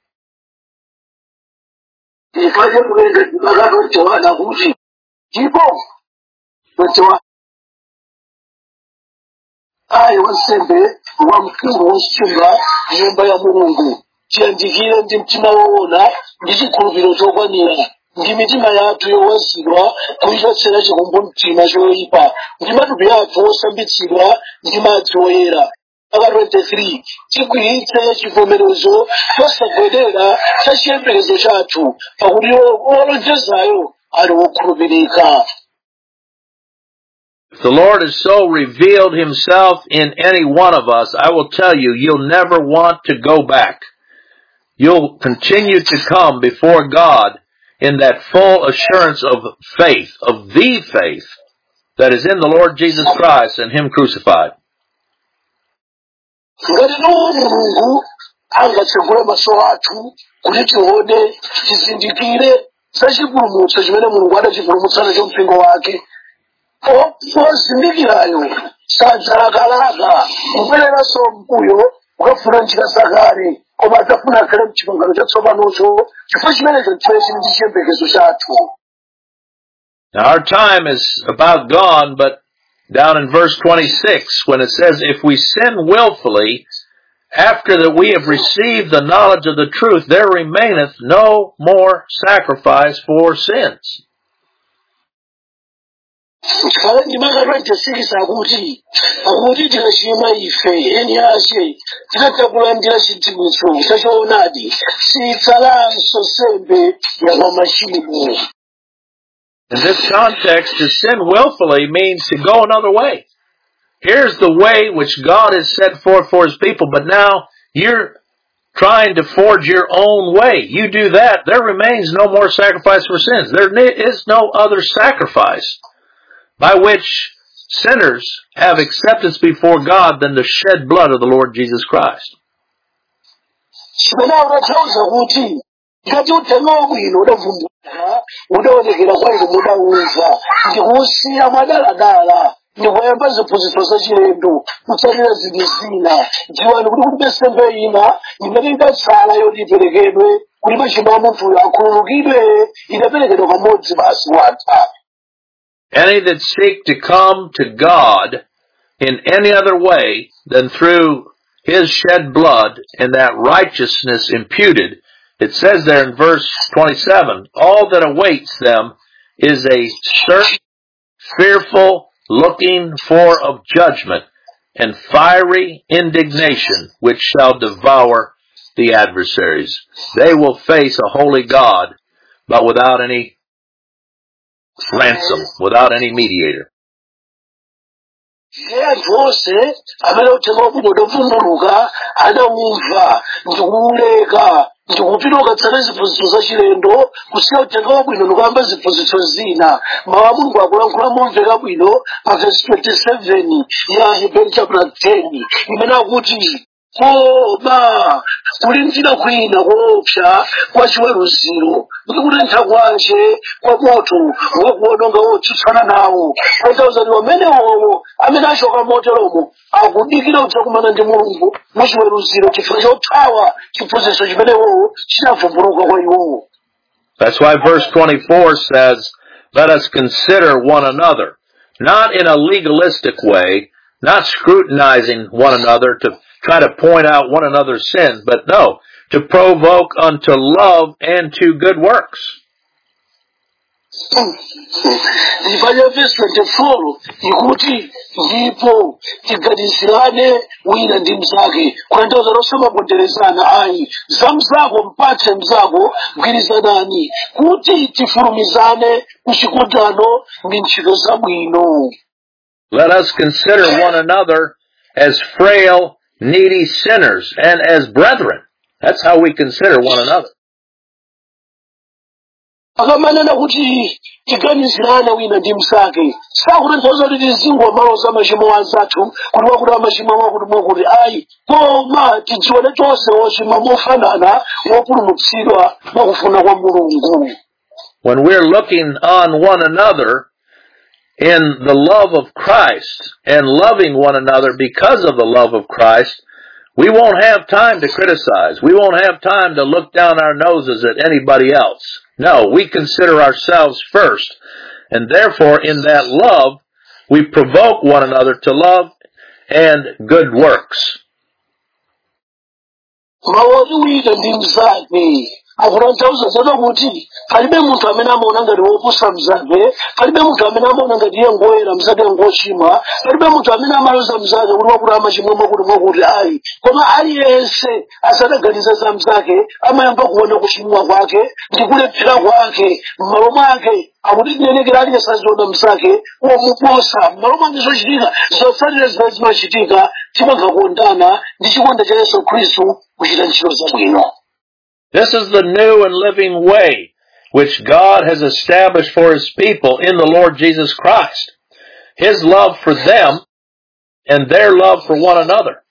ayi wansembe wa mkulu w'okusunga nyumba ya Mulungu chiyandikire ndi mtima woona ndi chikhulupiriro chokwanira ndi mitima yathu yowazidwa kuyichotsera chikumbumtima choyipa ndi matupi athu osambitsidwa ndi madzi oyera. twenty-three tigwiritse chivomerezo chosagwedera cha chiyembekezo chathu pakuti olonjezayo ali wokhulupirika. If the Lord has so revealed himself in any one of us, I will tell you, you'll never want to go back. You'll continue to come before God in that full assurance of faith, of the faith that is in the Lord Jesus Christ and him crucified. Ngati nowo Mulungu angatsegule maso athu kuti tione tizindikire za chipulumutso chimene Mulungu adachipulumutsa nacho mpingo wake, pozindikirayo sadzalakalaka kupereranso mbuyo kukafuna njira zakale, koma adzafuna akhale mchipangano chatsopanocho chifukwa chimenecho ndicho chili ndi chiyembekezo chathu. Now our time is about gone, but down in verse twenty-six, when it says, if we sin willfully, after that we have received the knowledge of the truth, there remaineth no more sacrifice for sins. Chifukwa ndimaka twenty-six akuti akuti tikachimwa ife eni ashe tikadzakulandira chidziwitso chachoonadi sitsalanso nsembe ya pamachimo. In this context, to sin willfully means to go another way. Here's the way which God has set forth for his people, but now you're trying to forge your own way. You do that, there remains no more sacrifice for sins. There is no other sacrifice by which sinners have acceptance before God than the shed blood of the Lord Jesus Christ. Ngati uthenga bwino udavumbuka udaonekera kwa inu mudauza ndikuusiya madaladala ndikuyamba ziphunzitso zachilendo kutsatira zinthu zina dziwani kuti kulibe nsembe ina imene idatsala yoti iperekedwe kuti machimo a munthuyo akhululukidwe idaperekedwa kamodzi basi watha. Any that seek to come to God in any other way than through his shed blood and that righteousness imputed, it says there in verse twenty-seven, all that awaits them is a certain fearful looking for of judgment and fiery indignation which shall devour the adversaries. They will face a holy God, but without any ransom, without any mediator. ye anthu onse amene uthenga wabwino udavumbuluka adawumva ndikuwuleka ndikupita ukatsata ziphunzitso zachilendo kusiya uthenga wabwino ndikuyamba ziphunzitso zina. Mawu a Mulungu akulankhula momveka bwino pa verse twenty-seven ya Hebrew chapter ten imene akuti koma kuli njira kwina koopsa kwa chiweruziro ndi kutentha kwanje kwa moto wakuwononga wotsutsana nawo. Kotauza ndi amenewowo amene achoka moteromo akudikira kudzakumana ndi Mulungu mu chiweruziro chifukwa chothawa chiphunzitso chimenewowo chinavumbuluka kwa iwowo. That's why verse twenty-four says, let us consider one another, not in a legalistic way, not scrutinizing one another to try to point out one another's sin, but no, to provoke unto love and to good works. Ifanya verse twenty-four ikuti ndipo tiganizirane wina ndi mnzake kutanthauza losamabonderezana ayi za mnzako mpatse mnzako gwirizanani kuti tifulumizane kuchikondano ndi ntchito zabwino. Let us consider one another as frail, needy sinners and as brethren. That's how we consider one another. Akamanena kuti tiganizirane wina ndi mnzake sakutanthauza kuti tizingwa malo za machimo anzathu kuti wakuti amachimo mwakuti mwakuti ayi koma tidzione tonse wochimwa mofanana wopulumutsidwa mwakufuna kwa Mulungu. When we're looking on one another in the love of Christ and loving one another because of the love of Christ, we won't have time to criticize. We won't have time to look down our noses at anybody else. No, we consider ourselves first. And therefore, in that love, we provoke one another to love and good works. akutanthauza zana kuti palibe munthu amene amaona ngati wopusa mnzake, palibe munthu amene amaona ngati iye ngoyera mnzake ngochimwa, palibe munthu amene amaloza mnzake kuti wakuti amachimwa mwakuti mwakuti ayi, koma aliyense asanaganiza za mnzake amayamba kuona kuchimwa kwake ndi kulephera kwake m'malo mwake akuti tinenekera aliyense aziona mnzake womuposa m'malo mwake zochitika zotsatira zimene zimachitika timamva kukondana ndi chikondi cha Yesu Khristu kuchita ntchito zabwino. This is the new and living way which God has established for His people in the Lord Jesus Christ. His love for them and their love for one another.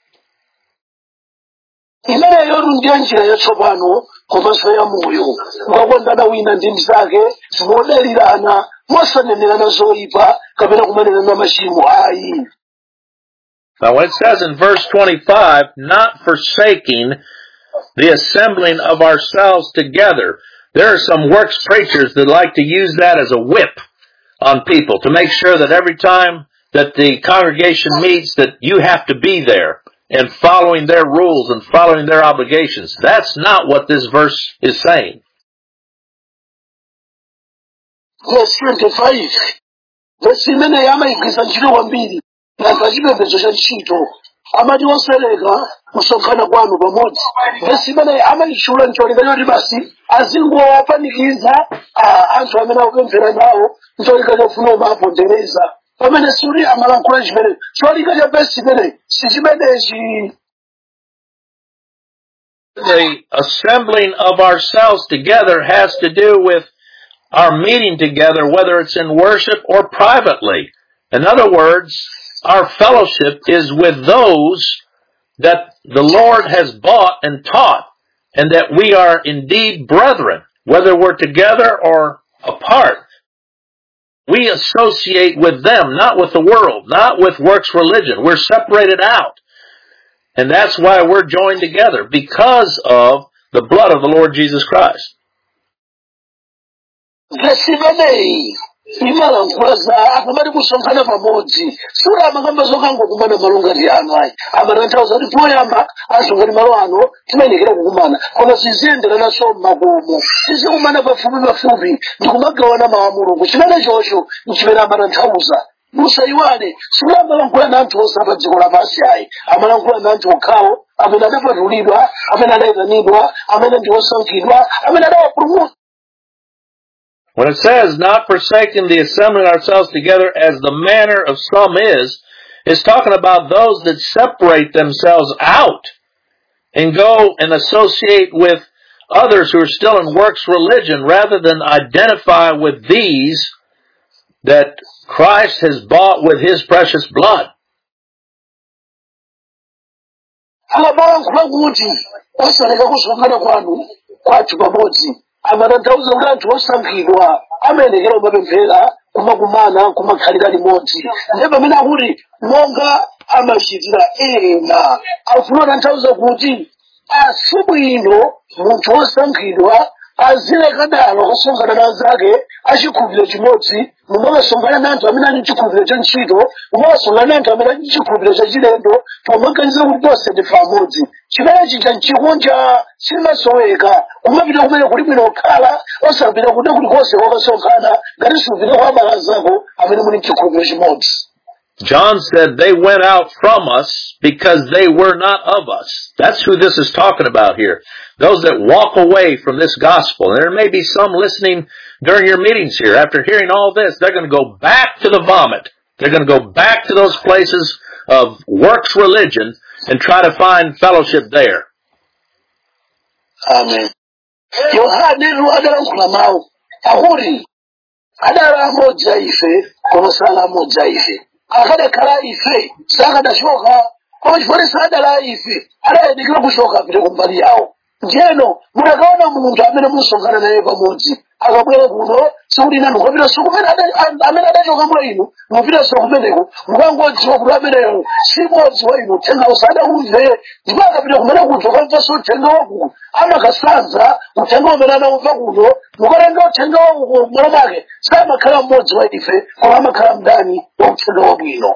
Imeneyo ndiyo njira yatsopano komanso ya moyo mukakondana wina ndi mnzake modalirana mosanenerana zoyipa kapena kumanenana machimo ayi. Now when it says in verse twenty-five, not forsaking the assembling of ourselves together, there are some works preachers that like to use that as a whip on people to make sure that every time that the congregation meets that you have to be there and following their rules and following their obligations. That's not what this verse is saying. Verse twenty-five. Verse imene yamayigwiza ntchito kwambiri ngati achipembedzo cha ntchito amati oseleka kusonkhana kwanu pamodzi. Verse imene amayitchula ncholinga choti basi azingowapanikiza anthu amene akupemphera nawo ncholinga chofuna kumapondereza pamene suli amalankhula chimene cholinga cha verse imene si chimenechi. The assembling of ourselves together has to do with our meeting together, whether it's in worship or privately. In other words, our fellowship is with those that the Lord has bought and taught, and that we are indeed brethren, whether we're together or apart. We associate with them, not with the world, not with works religion. We're separated out. And that's why we're joined together, because of the blood of the Lord Jesus Christ. Imalankhula za akamati kusonkhana pamodzi sura amakamba zokhango kumana malo ngati ano ayi amatanthauza kuti poyamba anthu ngati malo ano timayendekera kukumana koma siziyenderanaso m'makomo sizikumana pafupi pafupi ndi kumagawana mawu a Mulungu chimene chocho nchimene amatanthauza. Musayiwale sura amalankhula na anthu onse pa dziko lapansi ayi amalankhula na anthu okhawo amene adapatulidwa amene adayitanidwa amene ndi osankhidwa amene adawapulumutsa. When it says, not forsaking the assembling ourselves together as the manner of some is, is talking about those that separate themselves out and go and associate with others who are still in works religion rather than identify with these that Christ has bought with His precious blood. amabalankhula kuti osaleka kusonkhana kwanu kwathu pamodzi amatanthauza kuti anthu osankhidwa amayendekera kumapemphera kumakumana kumakhalira limodzi ndiye pamene akuti monga amachitira ena afuna kutanthauza kuti asi bwino munthu wosankhidwa azileka dala kusonkhana na anzake achikhulupiriro chimodzi mumakasonkhana na anthu amene ali chikhulupiriro cha ntchito mumakasonkhana na anthu amene ali chikhulupiriro cha chilendo pomaganiza kuti tonse ndife amodzi chimene chija nchikunja chimasoweka kumapita kumene kuli bwino kukhala osapita kuti kuti konse kwakasonkhana ngati supita kwa abale anzako amene muli chikhulupiriro chimodzi. John said they went out from us because they were not of us. That's who this is talking about here. Those that walk away from this gospel. And there may be some listening during your meetings here. After hearing all this, they're going to go back to the vomit. They're going to go back to those places of works religion and try to find fellowship there. Amen. Yohane adalankhula mawu akuti adala amodzi ife koma sala amodzi ife akadakhala ife sakadachoka koma chifukwa sadala ife adayandikira kuchoka apite kumbali yawo ndiyeno mutakaona munthu amene musonkhana naye pamodzi akabwera kuno sikuti nanu mukapita kumene amene adachoka mwa inu mupitaso kumeneko mukangodziwa kuti ameneyo si mmodzi wa inu uthenga usadauve ndipo akapita kumene kunthu ukamvanso uthenga wakuno amakasanza uthenga umene anamva kuno mukatenga uthenga wakuno m'malo mwake samakhala mmodzi wa ife koma amakhala mdani wa uthenga wabwino.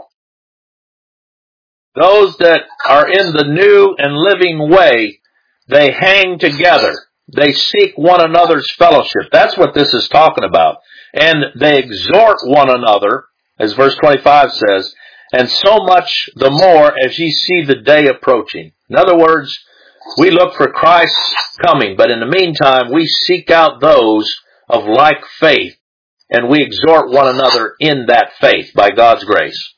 Those that are in the new and living way, they hang together. They seek one another's fellowship. That's what this is talking about. And they exhort one another, as verse twenty-five says, and so much the more as ye see the day approaching. In other words, we look for Christ's coming, but in the meantime, we seek out those of like faith, and we exhort one another in that faith by God's grace.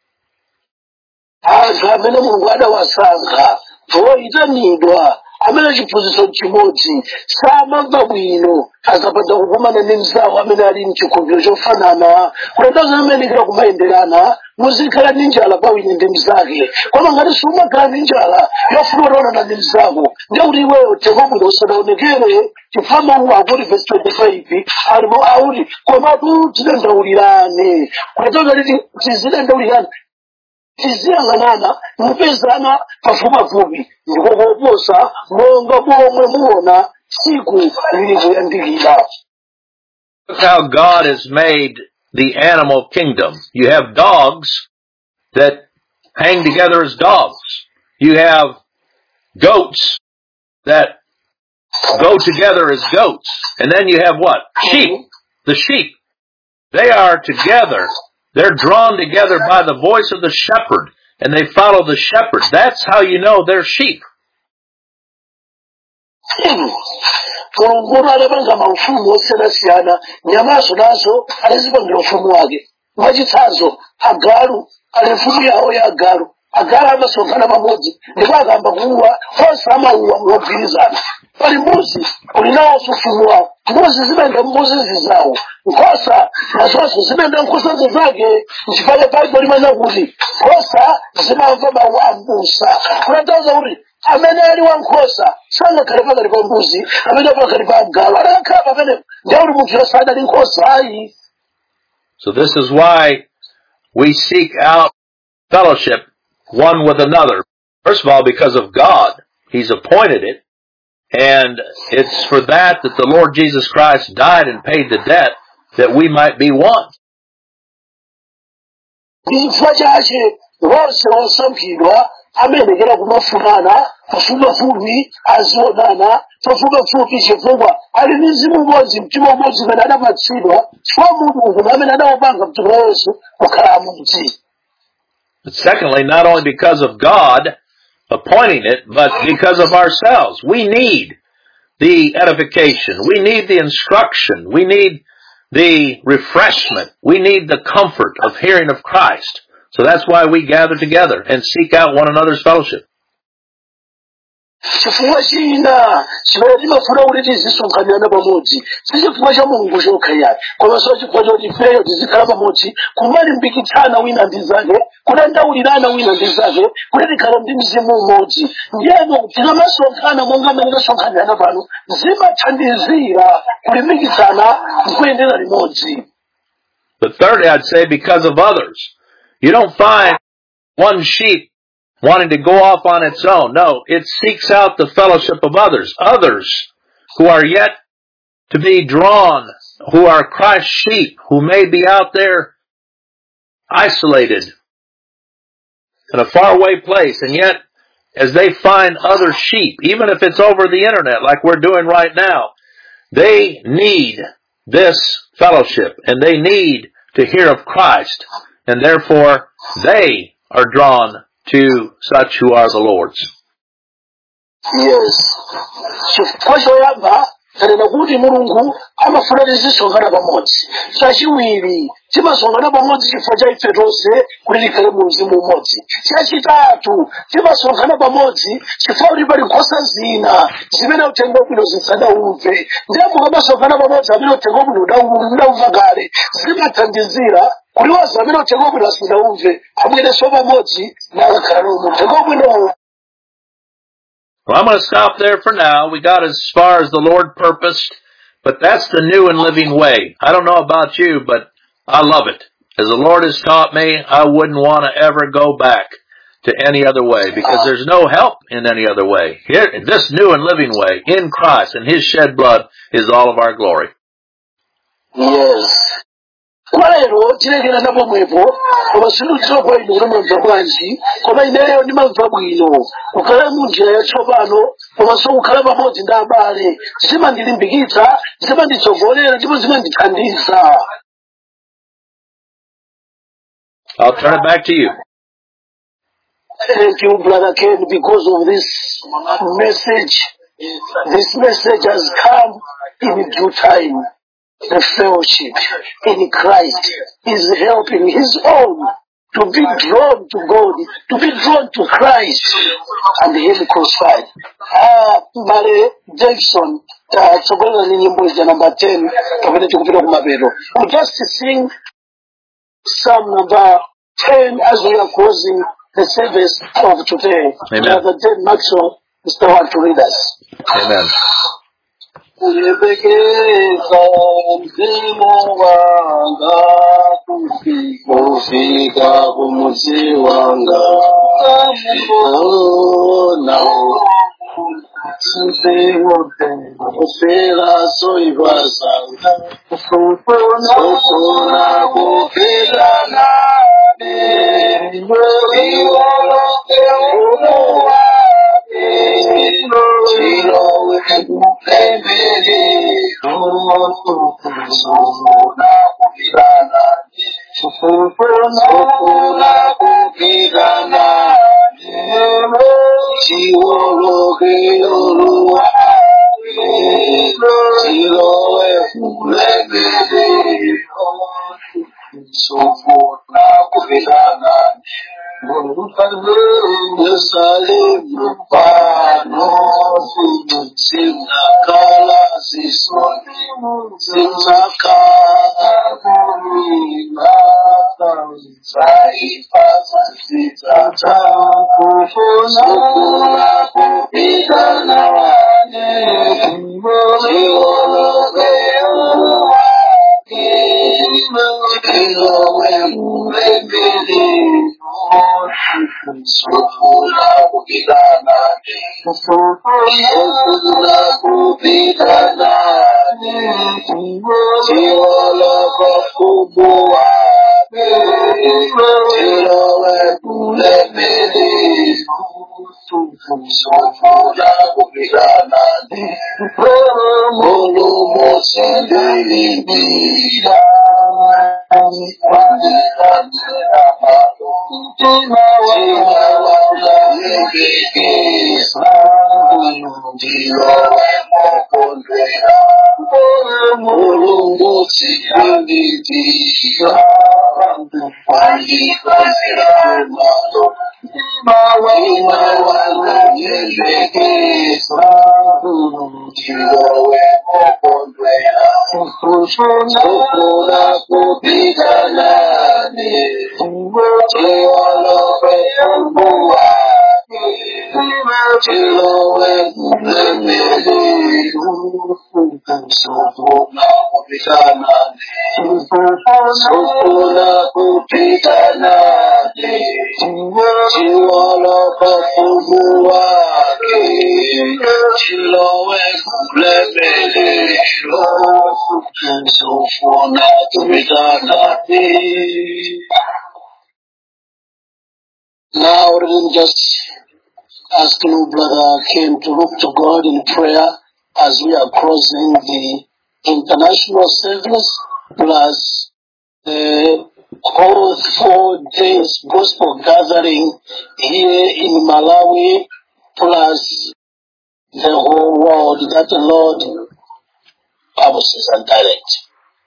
amene chiphunzitso chimodzi samamva bwino azapata kukumana ndi mzawo amene ali mchikhulupiriro chofanana kutanthauza amenekera kumayenderana muzikhala ndi njala pa wina ndi mzake koma ngati sumakhala ndi njala yofuna kuonana ndi mzako ndiye kuti iweyo uthenga wabwino usadaonekere chifukwa mawu akuti verse twenty-five alimo akuti komatu tidandaulirane kutanthauza kuti tizidandaulirane tiziyang'anana mupezana pafupipafupi ndiko koposa monga momwe muona tsiku lili kuyandikira. Look how God has made the animal kingdom. You have dogs that hang together as dogs. You have goats that go together as goats. And then you have what? Sheep. The sheep. They are together. They're drawn together by the voice of the shepherd, and they follow the shepherd. That's how you know they're sheep. Mulungu adapanga maufumu osiyanasiyana nyamaso nazo alizipangira ufumu wake mwachitsanzo agalu ali mfumu yawo ya agalu agalu amasonkhana pamodzi ndipo akamba kuuwa onse amauwa mogwirizana pali mbuzi ulinawonso ufumu wawo mbuzi zimayenda mbuzi zawo nkhosa nazonso zimayenda nkhosa zake nchifukwa baibulo limanena kuti nkhosa zimamva mawu a m'busa kutanthauza kuti amene ali wankhosa sangakhale pakati pa mbuzi amene pakati pa agalu adakhala pamene ndiye kuti munthu yosada ali nkhosa ayi. So this is why we seek out fellowship one with another. First of all, because of God. He's appointed it. And it's for that that the Lord Jesus Christ died and paid the debt that we might be one. amenekera kumafunana pafupipafupi azionana pafupipafupi chifukwa ali ndi mzimu umodzi mtima umodzi umene adapatsidwa chifukwa Mulungu amene adawapanga mtumiki Yesu kukhala amodzi. But secondly, not only because of God appointing it, but because of ourselves. We need the edification. We need the instruction. We need the refreshment. We need the comfort of hearing of Christ. So that's why we gather together and seek out one another's fellowship. chifukwa china chimene timafuna kuti tizisonkhanirana pamodzi si chifukwa cha mulungu chokha yayi komanso chifukwa choti ifeyo tizikhala pamodzi kumalimbikitsana wina ndi zake kudandaulirana wina ndi zake kuti tikhale ndi mzimu umodzi ndiyeno tikamasonkhana monga mmene tasonkhanirana pano zimathandizira kulimbikitsana nkuyendera limodzi. But thirdly, I'd say because of others. You don't find one sheep wanting to go off on its own. No, it seeks out the fellowship of others. Others who are yet to be drawn, who are Christ's sheep, who may be out there isolated in a faraway place. And yet, as they find other sheep, even if it's over the internet like we're doing right now, they need this fellowship and they need to hear of Christ. And therefore, they are drawn to such who are the Lord's. Yes. Chifukwa choyamba tanena kuti mulungu amafuna tizisonkhana pamodzi. Chachiwiri timasonkhana pamodzi chifukwa cha ife tonse kuti tikhale mu mzimu umodzi. Chachitatu timasonkhana pamodzi chifukwa kuti pali nkhosa zina zimene uthenga wabwino zisadauve. Ndiye mukamasonkhana pamodzi amene uthenga wabwino udauva kale zimathandizira kuti waza amene uthenga wabwino asadauve abwerenso pamodzi nakakhala mu uthenga wabwinowo. Well, I'm going to stop there for now. We got as far as the Lord purposed, but that's the new and living way. I don't know about you, but I love it. As the Lord has taught me, I wouldn't want to ever go back to any other way because there's no help in any other way. Here, this new and living way in Christ and His shed blood is all of our glory. Yes. Kwa lero tilekera napo mwepo koma sinutiro kwa inu mumva bwanji koma ineyo ndimamva bwino kukhala munjira yatsopano komanso kukhala pamodzi ndi abale zimandilimbikitsa zimanditsogolera ndipo zimandithandiza. I'll turn it back to you. Thank you, Brother Ken, because of this message. This message has come in due time. The fellowship in Christ is helping His own to be drawn to God, to be drawn to Christ and Him crucified. Ah, Mary Jackson, tsogolera ni nyimbo ya number ten, kapena tikupita kumapero. We'll just sing Psalm number ten as we are closing the service of today. Amen. Brother Ted Maxwell is the one to read us. Amen. Ulibekeza mzimu wanga kufika kumuzi wanga nao sinsewote kufika soiva sanga sopona kufika nane iwoloke uwa Chilo Emily, oh, Sofona Kupirana, Sofona Kupirana, Chilo Keolua, Chilo Emily, Sofona Kupirana. Yerusalemu pano sinakala sisoni sinakala kumina saipasa sitata kufuna kupigana wane chiologe wake chilowe mbembele Sofuna kupigana, sofuna kupigana, chiolo kufumbua, chilowe kulemele, sofuna kupigana, molo mosilibira, Mulungu Now, we'll just ask you, Brother Kim, to look to God in prayer as we are closing the international service, plus the whole four days gospel gathering here in Malawi, plus the whole world that the Lord purposes and directs.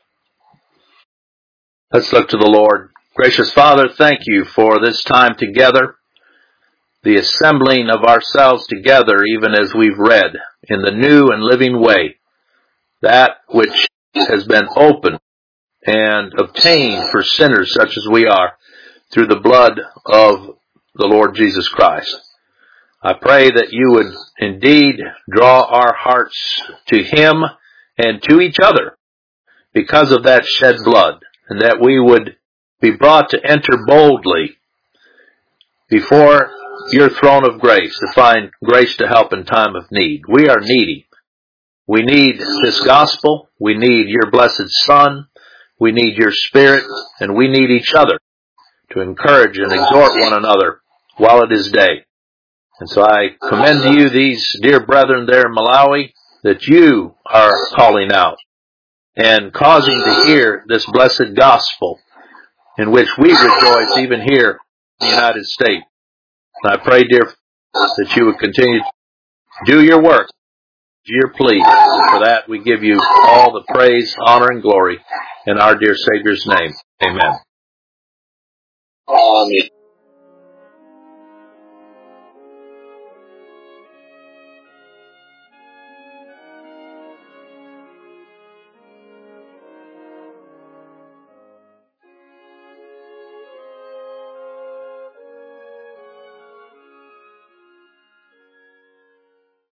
Let's look to the Lord. Gracious Father, thank you for this time together, the assembling of ourselves together, even as we've read, in the new and living way, that which has been opened and obtained for sinners such as we are through the blood of the Lord Jesus Christ. I pray that you would indeed draw our hearts to Him and to each other because of that shed blood, and that we would be brought to enter boldly before your throne of grace to find grace to help in time of need. We are needy. We need this gospel. We need your blessed Son. We need your Spirit, and we need each other to encourage and exhort one another while it is day. And so I commend to you these dear brethren there in Malawi that you are calling out and causing to hear this blessed gospel in which we rejoice even here in the United States. And I pray, dear, that you would continue to do your work, do your plea. And for that we give you all the praise, honor, and glory in our dear Savior's name. Amen. Amen.